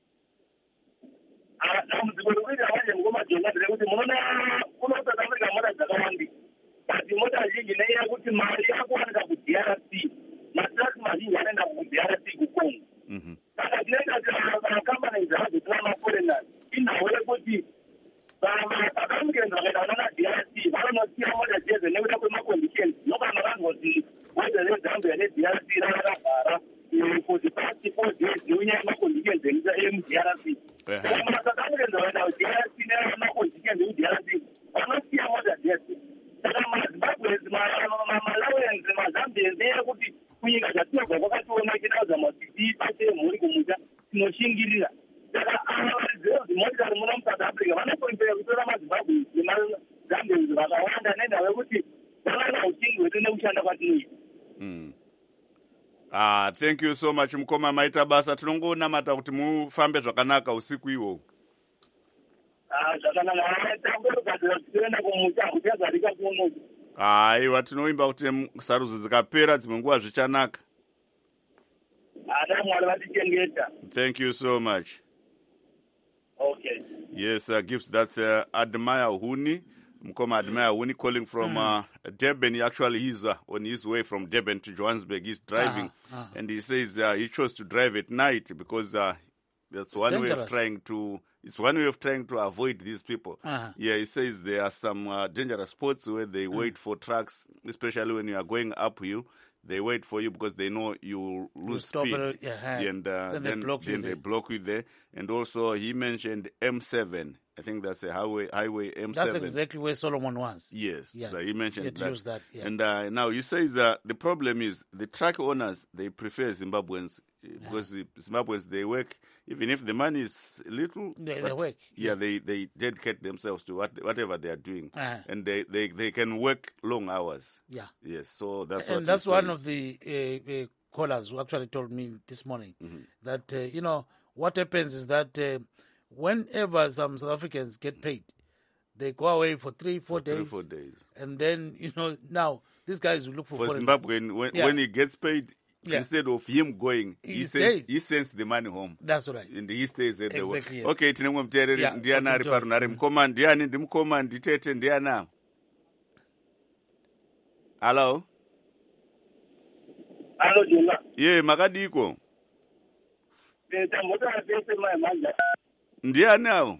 Dambudziko rekuita vanje mukoma Jonga nderekuti munoona kuno South Africa mota dzakawandi but mota zhinji nenyaya yekuti mari yakuwanika kuDRC, matrasi mazhinji anoenda kuDRC kuCongo. Saka tinoita kuti makambani dzaazotova maforeigners inhau yekuti vakamukenzwa vakaenda vanana DRC vanonosiya mota dzese nekuda kwemaconditions nokana vanoti whether reZambia neDRC rakavhara for the past 4 days neunyaya yemaconditions emuDRC. Saka vakamukenzwa vakaenda kuDRC nemaconditions ekuDRC vanosiya mota dzese. Saka maZimbabweans, Malawians, maZambians eyekuti kunyika dzatinobva kwakationa chidazama kuti tipate mhuri kumusha tinoshingirira. Saka dzimotikari muno muSouth Africa vanokonzera kutora maZimbabweans nemazambians vakawanda nenhau yekuti vana uchingi hwedu nekushanda kwatinoita. Thank you so much mukoma, maita basa. Tinongonamata kuti mufambe zvakanaka usiku ihwohwo. Zvakanaka tambogadzira kuti tienda kumusha kuchazarika kuno. Aiwa, tinoimba kuti sarudzo dzikapera dzimwe nguva zvichanaka. Mwari vatichengeta. Thank you so much. Okay. Yes, Gibbs, that's Admire Huni. Mukoma Admire Huni calling from Durban. Actually, he's on his way from Durban to Johannesburg. He's driving, and he says he chose to drive at night because that's one dangerous way of trying to. It's one way of trying to avoid these people. Yeah, he says there are some dangerous spots where they wait for trucks, especially when you are going uphill. They wait for you because they know you lose speed, and then they block you there. And also, he mentioned M7. I think that's a highway M7. That's exactly where Solomon was. Yes, he mentioned that. And now he says the problem is the truck owners, they prefer Zimbabweans because the Zimbabweans, they work, even if the money is little, they work. Yeah, they dedicate themselves to whatever they are doing, and they can work long hours. Yeah. Yes, so that's and that's one of the callers who actually told me this morning that what happens is that whenever some South Africans get paid, they go away for 3-4 days. And then, now these guys will look for Zimbabwe. When he gets paid, instead of him going, he sends the money home. That's right. And he stays at the work. Yes. Okay, tinemwe mtereri ndiana ari parunare mukoma ndiani ndimukoma nditete ndiana. Hello? Hello, Jonga. Yeah, makadiko. Tambota pese manja. Ndiani awo?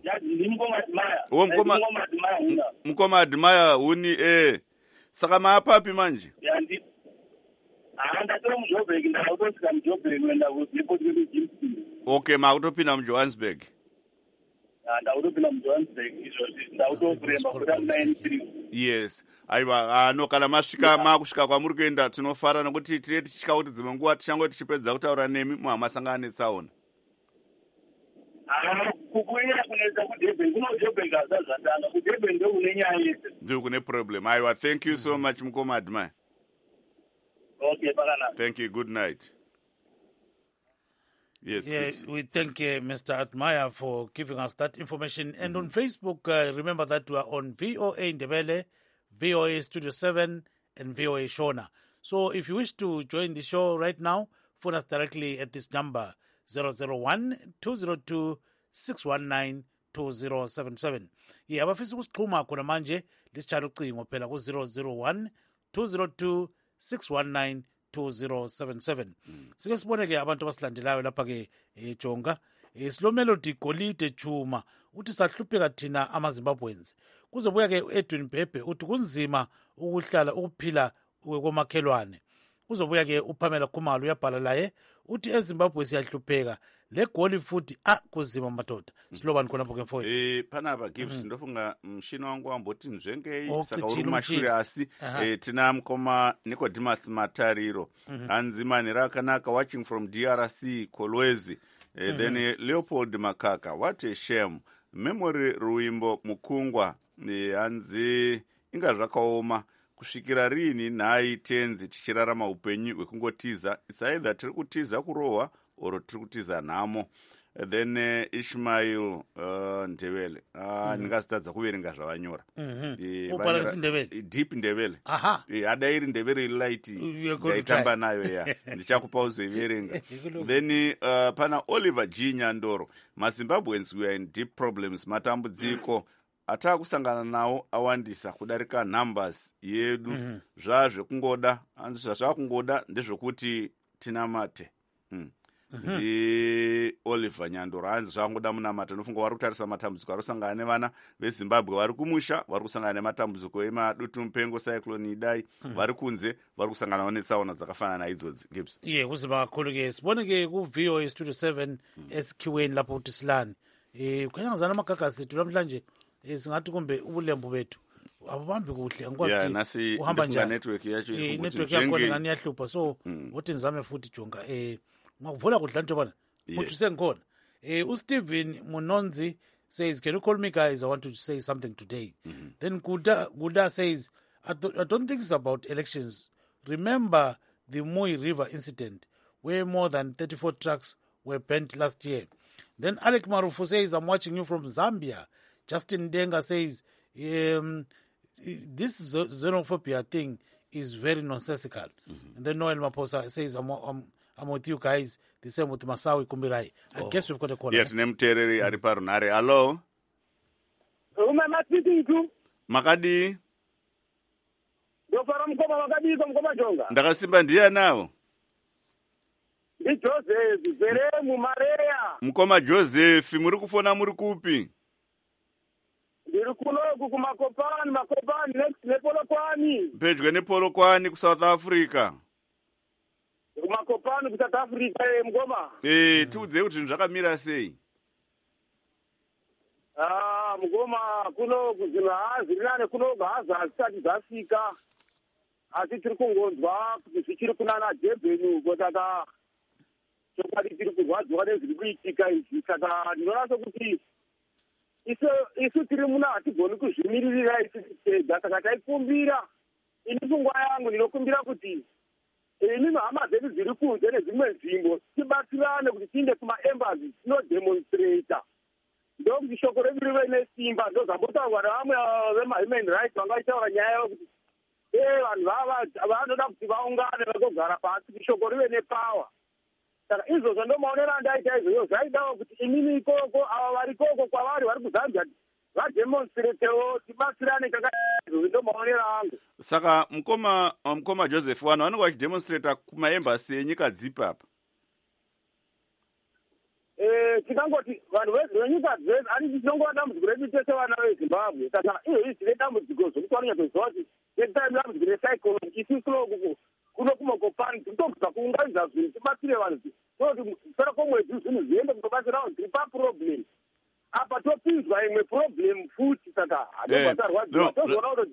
Mukoma Admire Huni saka maapapi manje? Ndatora muJoburg ndautosvika muJoburg kuenda kuDepot kuJimston. Okay, maakutopinda muJohannesburg. Ndautopinda muJohannesburg izvozvi ndautokuremba kuda muna. Yes. Aiwa, kana makusvika kwamuri kuenda tinofara nokuti tine tichitya kuti dzimwe nguva tichangoti tichipedza kutaura nemi muhamasangana netsaona. Kukunyanya kunetsa kuDurban kuno Joburg azazvatanga kuDurban ndo kune nyaya yese. Ndo kune problem. Aiwa, thank you so much mukoma Admire. Okay, pakanaka. Thank you. Good night. Yes. We thank Mr. Admire for giving us that information. And on Facebook, remember that we are on VOA Ndebele, VOA Studio 7, and VOA Shona. So if you wish to join the show right now, phone us directly at this number, 001-202-619-2077. abafisa ukusixhuma khona manje lisitshaya ucingo phela ku-001-202-619-2077. Sike sibone-ke abantu abasilandelayo lapha-ke Jonga. Silo Melody Golide Chuma uthi sahlupheka thina amaZimbabweans. Kuzobuya-ke Edwin Bhebhe uthi kunzima ukuphila komakhelwane. uzobuya-ke upamela khumalo uyabhala laye uthi ezimbabwe siyahlupheka le goli futhi kuzima madoda silobani khonapho ke mfowethu panapa Gibbs ndofunga mshini wangu wamboti nzvengei saka uri kumashure asi tina mukoma Nicodemus Matariro hanzi manhero akanaka watching from DRC Kolwezi then Leopold Makaka what a shame memory ruimbo mukungwa hanzi inga zvakaoma kusvikira rini nhai tenzi tichirarama upenyu hwekungotiza it's either tiri kutiza kurohwa oro tiri kutiza nhamo then Ishmael Ndebele ndingazitadza kuverenga zvavanyora deep Ndebele adairi Ndebele light ndaitamba nayo ya ndichakupa uzoiverenga then pana Oliver G Nyandoro maZimbabweans we are in deep problems matambudziko atakusangana nawo awandisa kudarika numbers yedu zvazvekungoda hanzi zvazvakungoda ndezvekuti tinamate ndi Oliver Nyandoro hanzi zvangoda munamata nofunga vari kutarisa matambudziko ari kusangana nevana veZimbabwe vari kumusha vari kusangana nematambudziko emadutu mupengo cyclone idai vari kunze vari kusangana netsaona dzakafanana naidzodzi Gibbs kuzima kakhulu-ke sibone-ke ku-VOA Studio 7 esikhiweni lapho kuti silani kukhanyangazana amagagasi ethu namhlanje singathi kumbe ubulembu bethu abubambi kuhle angikwazi uhamba njani network yakhona ngani yahlupha so uthi nizame futhi jonga ngakuvula kudla nto bana muthi sengikhona uSteven Munonzi says can you call me guys I want to say something today then Guda says I don't think it's about elections. Remember the Mui River incident where more than 34 trucks were burnt last year. Then Alec Marufu says I'm watching you from Zambia. Justin Denga says, this xenophobia thing is very nonsensical. And then Noel Maposa says, I'm with you guys. The same with Masawi Kumbirai. I guess we've got a call. Yes, name Tereri Ariparunare. Hello? Makadi? Ndakasimba ndiya nawo. Ni Joseph, Zeremu, Maria. Mkoma Joseph, muri kufona muri kupi? Ndiri kunoku kumakopani next nepolokwani. Pedyo nepolokwani ku South Africa. Kumakopani ku South Africa mgoma. Tiudze kuti zvakamira sei? Mgoma kuno kuzina zvirinane kuno gaza asati dzasvika. Asi tiri kungonzwa kuti zvichiri kunana Durban kotaka chokwadi tiri kurwadzwa nezviri kuitika izvi saka ndinoona sokuti isu tiri muno hatigoni kuzvimiririra isi tega saka taikumbira ini pfungwa yangu ndinokumbira kuti ini hama dzedu dziri kunze nedzimwe nzvimbo tibatsirane kuti tiinde kumaembassy tinodemonstrata ndokuti shoko redu rive nesimba ndozambotaurwa nevamwe vemahuman rights vanga vachitaura nyaya yokuti vanhu vanoda kuti vaungane vakogara pasi kuti shoko rive nepawa saka izvozvo ndomaonero andaita izvozvo zvaidawo kuti inini ikoko ava vari ikoko kwavari vari kuzambia vademonstratewo tibatsirane kakaizvozvo ndomaonero angu saka mukoma Joseph vanhu vanenge vachidemonstrata kumaembasi enyika dzipi apa tikangoti vanhu venyika dzedu ani tinongova dambudziko redu tese vana vezimbabwe saka izvozvi zvine dambudziko zvokuti vanonyatsoziva kuti netime dambudziko recyclone isi kuno kumakopani tikutobva kuunganidza zvinhu tibatsire vanhu toti sara komwedzi zvinhu zviende kunobatsira vanhu tiri paproblem apa topinzwa imwe problem futi saka hatobvatarwadziwa tozoona kuti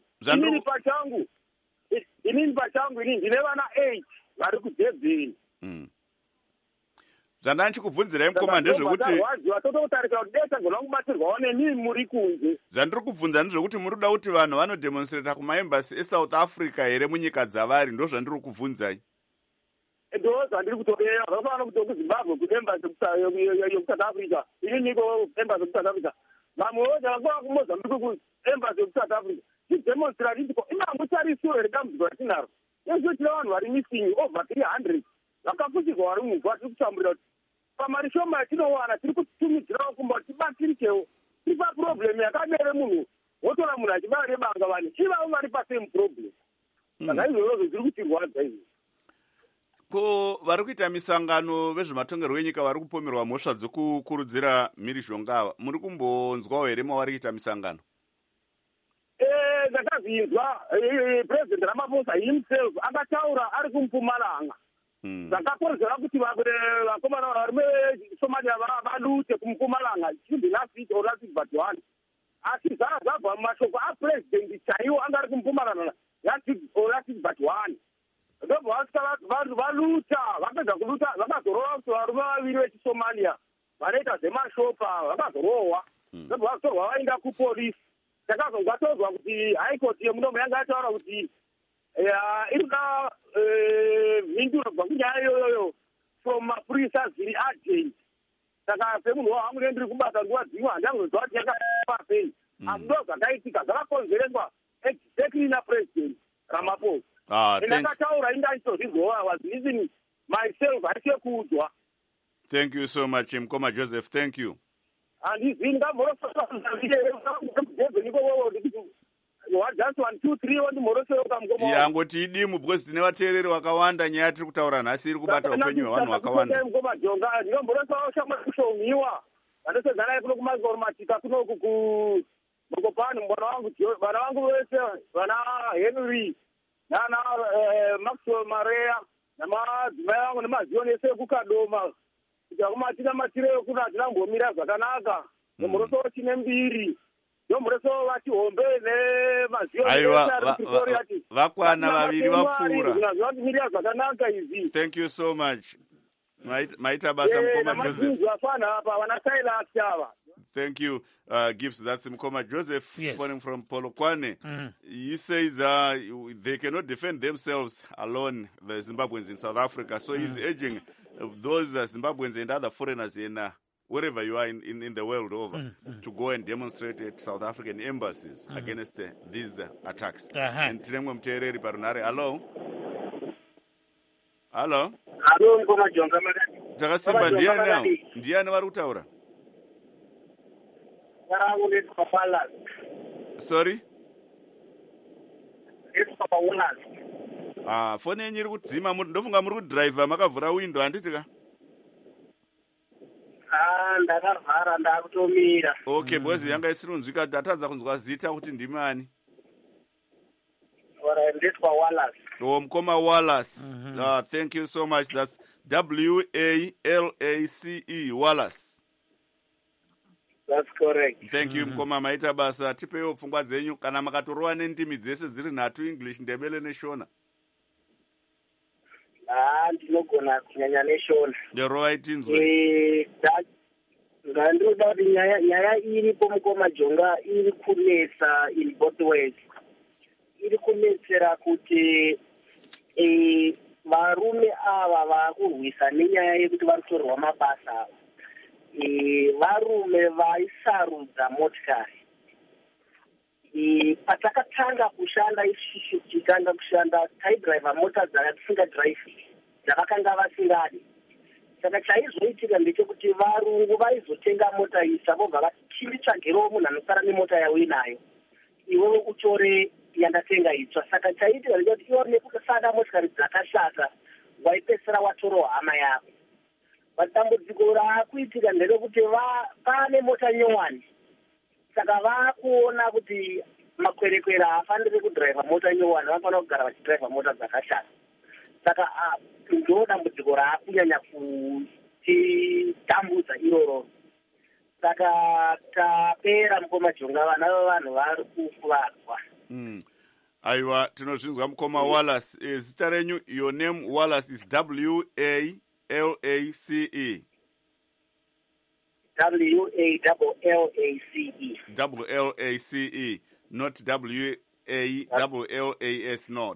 inini pachangu ini ndine vana 8 vari kudurban zvandanga ndichikubvunzirai mukoma ndezvekuti tototarika kuti dai tagona kubatsirwawo nemi muri kunze zvandiri kubvunza ndezvekuti muri kuda kuti vanhu vanodemonstrata kumaembasi eSouth Africa here munyika dzavari ndo zvandiri kubvunzai ndo zvandiri kutoreva zvakafanana kuti kuzimbabwe kuembasi yokusouth Africa ini niko embasi yokusouth Africa vamwewo zvakakuva kumozambique kuembasi yokusouth Africa tidemonstrate itiko imangutsari shure redambudziko ratinaro izvo tine vanhu vari missing over 300 vakafushirwa vari mubva tiri kutambura kuti pamari shoma yatinowana tiri kutumidzirawo kumba kuti tibatsirikewo tiri paproblem yakadere munhu wotora munhu achibaya rebanga vanhu ivavo vari pasame problem saka izvozvo zviri kutirwadza izvi ko vari kuita misangano vezvematongerwo enyika vari kupomerwa mhosva dzokukurudzira mhirizhonga ava muri kumbonzwawo here mavari kuita misangano ndakazvinzwa president Ramaphosa himself akataura ari kuMpumalanga zvakakodzera kuti vakomana vari veSomalia valute kuMpumalanga chindi last week or last week but one asi zvabva mumashoko apresident chaiwo anga ari kuMpumalanga last week or last week but one ndobva vasvika vanhu valuta vapedza kuluta vakazorova kuti varume vaviri vechiSomalia vanoita zvemashopa vakazorohwa ndobva vatorwa vaenda kupolisi takazongatodzwa kuti high court yemunomo yanga yataura kuti irikuda mhinduro kubva kunyaya iyoyo from mapurisa zviri agent saka semunhu wangu nendiri kubasa nguva dzimwe handangozwa kuti yakapa sei asi ndo zvakaitika zvakakonzereswa exactly napresident Ramaphosa ndakataura indaichitozvizova was listening myself haishe kuudzwa. Thank you so much Mkoma Joseph, thank you. Andizvi yangoti idimu because tine vateereri vakawanda nyaya tiri kutaura nhasi iri kubata upenyu hwevanhu vakawanda. ndinomborosawo shamwari kushoumiwa vandosedzana kuno kumagorumatika kunoku kumokopani vana vangu vese vana Henry nana Maxwell Marea namadzimai vangu nemazioni ese ekukadoma kuti akumatina matireyo kuno hatinambomira zvakanaka nomorosowo chine mbiri nomorosowo vati hombe nemazioni vakwana vaviri vapfuura. zvinotimira zvakanaka izvi. Thank you so much. Maita basa Mkoma Joseph. Thank you, Gibbs. That's Mkoma Joseph, yes. Phoning from Polokwane. He says they cannot defend themselves alone, the Zimbabweans in South Africa. So he's urging those Zimbabweans and other foreigners in wherever you are in the world over to go and demonstrate at South African embassies against these attacks. And Tinemwe Mtereri Parunare, hello? Hello? Hello, Mkoma Jonga. Takasimba ndiani vari kutaura? Sorry? Foni yenyu iri kudzima, ndofunga muri kudhiraivha makavhura window handitika? Ndakavhara ndakutomira. Okay, bozi yanga isiri kunzwika, ndatadza kunzwa zita kuti ndimani? Nditwa Wallace. Oh, Mkoma Wallace. Thank you so much. That's W-A-L-A-C-E, Wallace. That's correct. Thank you Mkoma, maita basa. Tipewo pfungwa dzenyu kana makatorova nendimi dzese dziri nhatu, English, Ndebele neShona. Ndinogona kunyanya neShona. Ndorova itinzwe. Ndinoda kuti nyaya iripo Mkoma Jonga iri kunetsa in both ways. Iri kunetsera kuti varume ava vakurwisa nenyaya yekuti vari kutorwa mabasa avo. Varume vaisarudza motikari. Patakatanga kushanda isusu tikanga kushanda taidhiraivha mota dzatisingadhiraivhi dzavakanga vasingadi. Saka chaizoitika ndechekuti varungu vaizotenga mota iyi vobva vati chiritsvagirewo munhu anosara nemota yawo inayo, iwewe utore yandatenga itsva. Saka chaitika ndechekuti iwo nekusada motikari dzakashata waipedzisira watorowo hama yako. Matambudziko raakuitika nderekuti pane mota nyowani, saka vakuona kuti makwerekwere haafaniri kudhiraivha mota nyowani, vanofanira kugara vachidhiraivha mota dzakashata. Saka ndo dambudziko raakunyanya kutitambudza iroro. Saka tapera Mkoma Jonga, vana vavanhu vari kukuvadzwa. Aiwa, tinozvinzwa Mkoma Wallace. Zita renyu, your name Wallace is W-A-L-A-C-E. W-A-L-L-A-C-E. W-L-A-C-E, not W-A-L-L-A-S, no.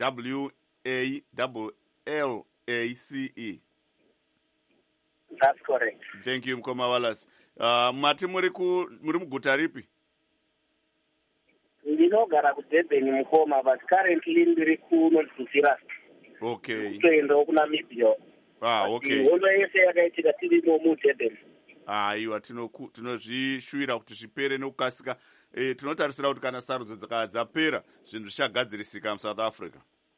W-A-L-L-A-C-E. That's correct. Thank you Mkoma Wallace. Mati muri muguta ripi? Ndinogara kuDurban Mkoma, but currently ndiri kuNorth. Okay. Kutoendawo kuNamibia. Okay. Hondo yese yakaitika tirimo muDurban. Aiwa, tinozvishuvira kuti zvipere nekukasika. Tinotarisira kuti kana sarudzo dzapera zvinhu zvichagadzirisika muSouth Africa.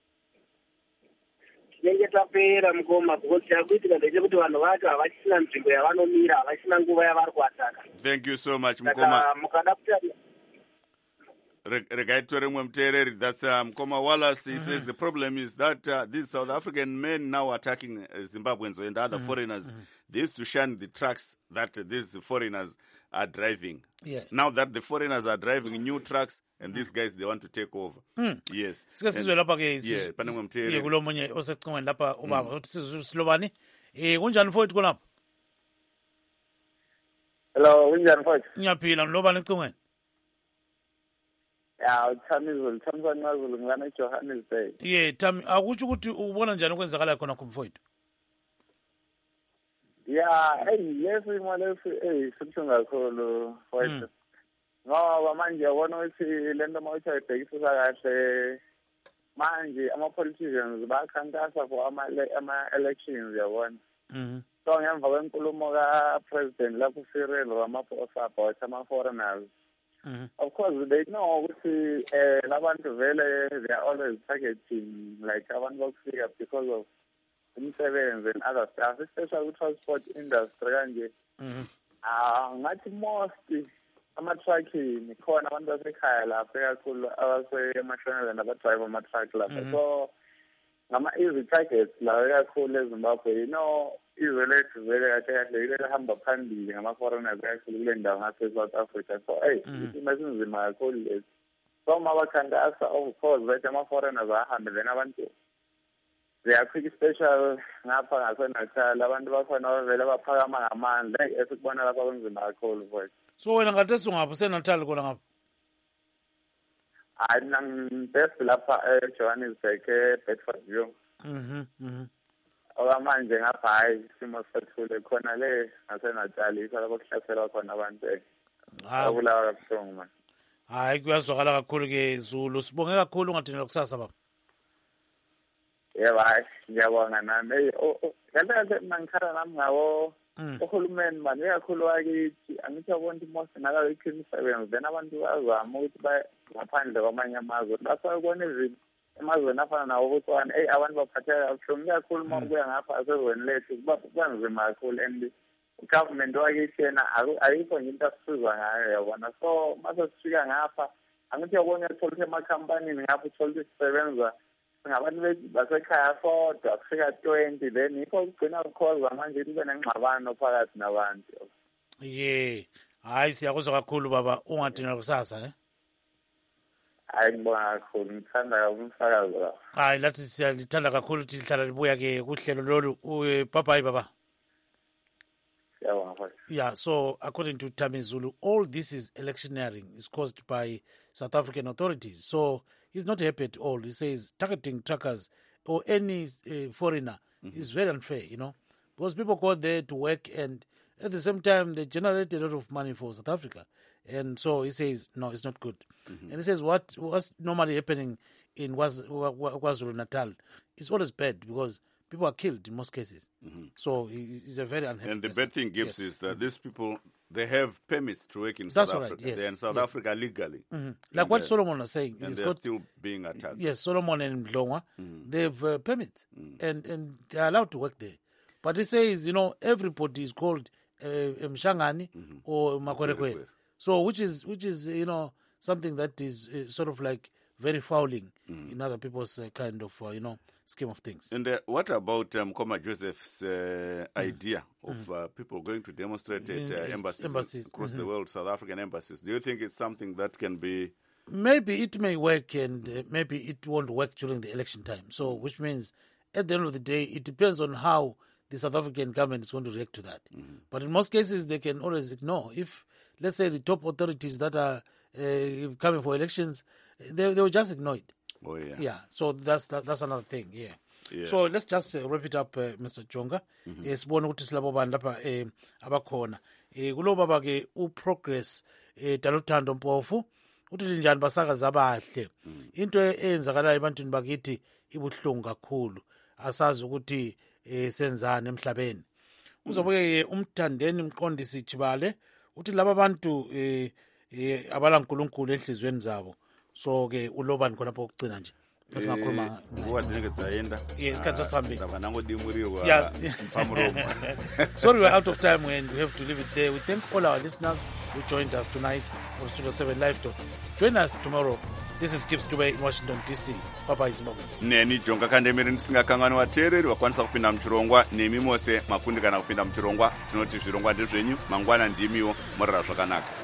Tinenge tapera Mkoma, because chakuitika ndechekuti vanhu vacho havachisina nzvimbo yavanomira, havachisina nguva yavari kuataka. Thank you so much Mkoma. Mukada kuti Regaitori Mwemtereri, that's Mkoma Wallace. He says the problem is that these South African men now attacking Zimbabweans and other foreigners. They used to shun the trucks that these foreigners are driving. Yeah. Now that the foreigners are driving new trucks, and these guys, they want to take over. Yes. Sikasizwe lapha ke Yeah, pane Mwemtereri. kulomunye osecingweni lapha ubaba uthi silobani kunjani mfowethu khonapha? Hello, kunjani mfowethu? Ngiyaphila ngilobani ecingweni? Ya, uThamizulu, Thamsanqazulu ngilana eJohannesburg. Thami akutsho ukuthi ubona njani okwenzakala khona kuMfowethu? Ya, yes imali sibuhlungu kakhulu mfowethu. Ngoba manje yabona ukuthi lento mawuthayibhekisisa kahle manje ama-politicians bakhankasa for ama-elections yabona. So ngemva kwenkulumo ka-president lapho Cyril Ramaphosa about ama-foreigners. Of course, they know ukuthi labantu vele they are always targeting like abantu bokufika because of umsebenzi and other stuff, especially with transport industry kanje. Ngathi most ama-trucking khona abantu basekhaya lapha kakhulu abase-emashonela nabadrive ama-truck lapha. So ngama-easy targets lawo kakhulu eZimbabwe, izwe lethu vele kahle kahle yile lihamba phambili ngama-foreigners kakhulu kule ndawo ngase-South Africa. So isimo esinzima kakhulu lesi. So uma bakhankasa of course bathi ama-foreigners ahambe, then abantu they are quick special ngapha ngaseNatal, abantu bakhona vele baphakama ngamandla esikubona lapha kunzima kakhulu mfowethu. So wena ngathi ungaphi useNatal kona ngapha? Hayi mina ngibest lapha eJohannesburg eBedfordview. Okwamanje ngapha hayi isimo sethule khona le ngaseNatal isala bokuhlaselwa khona abantu abulawa kabuhlungu manje. Hayi kuyazwakala kakhulu ke Zulu, sibonge kakhulu ungathindela kusasa baba. Yebo hayi ngiyabonga nami. Ngale mangikhala nami ngawo uhulumeni manje kakhulu wakithi angithi yabona ukuthi most nakayo ikhimisebenzi then abantu bazama ukuthi ngaphandle kwamanye amazwe basakubona izinto emazweni afana nawo Botswana abantu baphatheka kabuhlungu kakhulu uma kuya ngapha asezweni lethu kuba nzima kakhulu and ugovernment wakithi yena ayikho nje into asisiza ngayo yabona. So mase sifika ngapha angithi yabona uthola ukuthi emakhampanini ngapha uthola ukuthi sisebenza ngabantu basekhaya kodwa kufika 20 then yikho kugcina kukhoza manje kube nengxabano phakathi nabantu. Hayi siyakuzwa kakhulu baba ungathindela kusasa Hayi ngibonga kakhulu, ngithanda umsakazo la. Hayi lathi siyalithanda kakhulu ukuthi lihlala libuya ke kuhlelo lolu. Bye baba. Yeah, so according to Tamizulu, all this is electioneering is caused by South African authorities. So he's not happy at all. He says targeting truckers or any foreigner is very unfair, because people go there to work and at the same time they generate a lot of money for South Africa. And so he says, no, it's not good. And he says what's normally happening in KwaZulu-Natal is always bad because people are killed in most cases. So it's a very unhappy And the person. bad thing, Gibbs, is that these people, they have permits to work in That's South right, Africa. yes, They're in South Africa legally. Like what Solomon was saying. And they're still being attacked. Yes, Solomon and Mlongwa, they have permits and they're allowed to work there. But he says, everybody is called Mshangani or Makwerekwe. So which is something that is sort of like very fouling in other people's kind of, scheme of things. And what about Mkoma Joseph's idea of people going to demonstrate at embassies across the world, South African embassies? Do you think it's something that can be... Maybe it may work and maybe it won't work during the election time. So which means at the end of the day, it depends on how the South African government is going to react to that. But in most cases, they can always ignore. If, let's say, the top authorities that are coming for elections, they will just ignore it. Oh, yeah. Yeah, so that's another thing, yeah. So let's just wrap it up, Mr. Jonga. Sibone ukuthi silabo bani lapha abakhona. Kulo baba ke uProgress Daluthando Mpofu uthi njani basakaza abahle. Into eyenzakalayo ebantwini bakithi ibuhlungu kakhulu. Asazi ukuthi senzani emhlabeni. Uzobuke umthandeni Mqondisi Chibale uthi laba bantu abala uNkulunkulu enhlizweni zabo. So ke ulobani khona lapho ukugcina nje. Singakhuluma isikhathi sasihambile. Sorry, we're out of time and we have to leave it there. We thank all our listeners who joined us tonight on Studio 7 Live Talk. Join us tomorrow. This is Gibbs Dube in Washington, D.C. Bye-bye, Zimbabwe. Neni Jonga Kandemiri ndisingakanganwa vateereri vakwanisa kupinda muchirongwa, nemi mose makundikana kupinda muchirongwa. Tinoti zvirongwa ndezvenyu, mangwana ndimiwo, morara zvakanaka.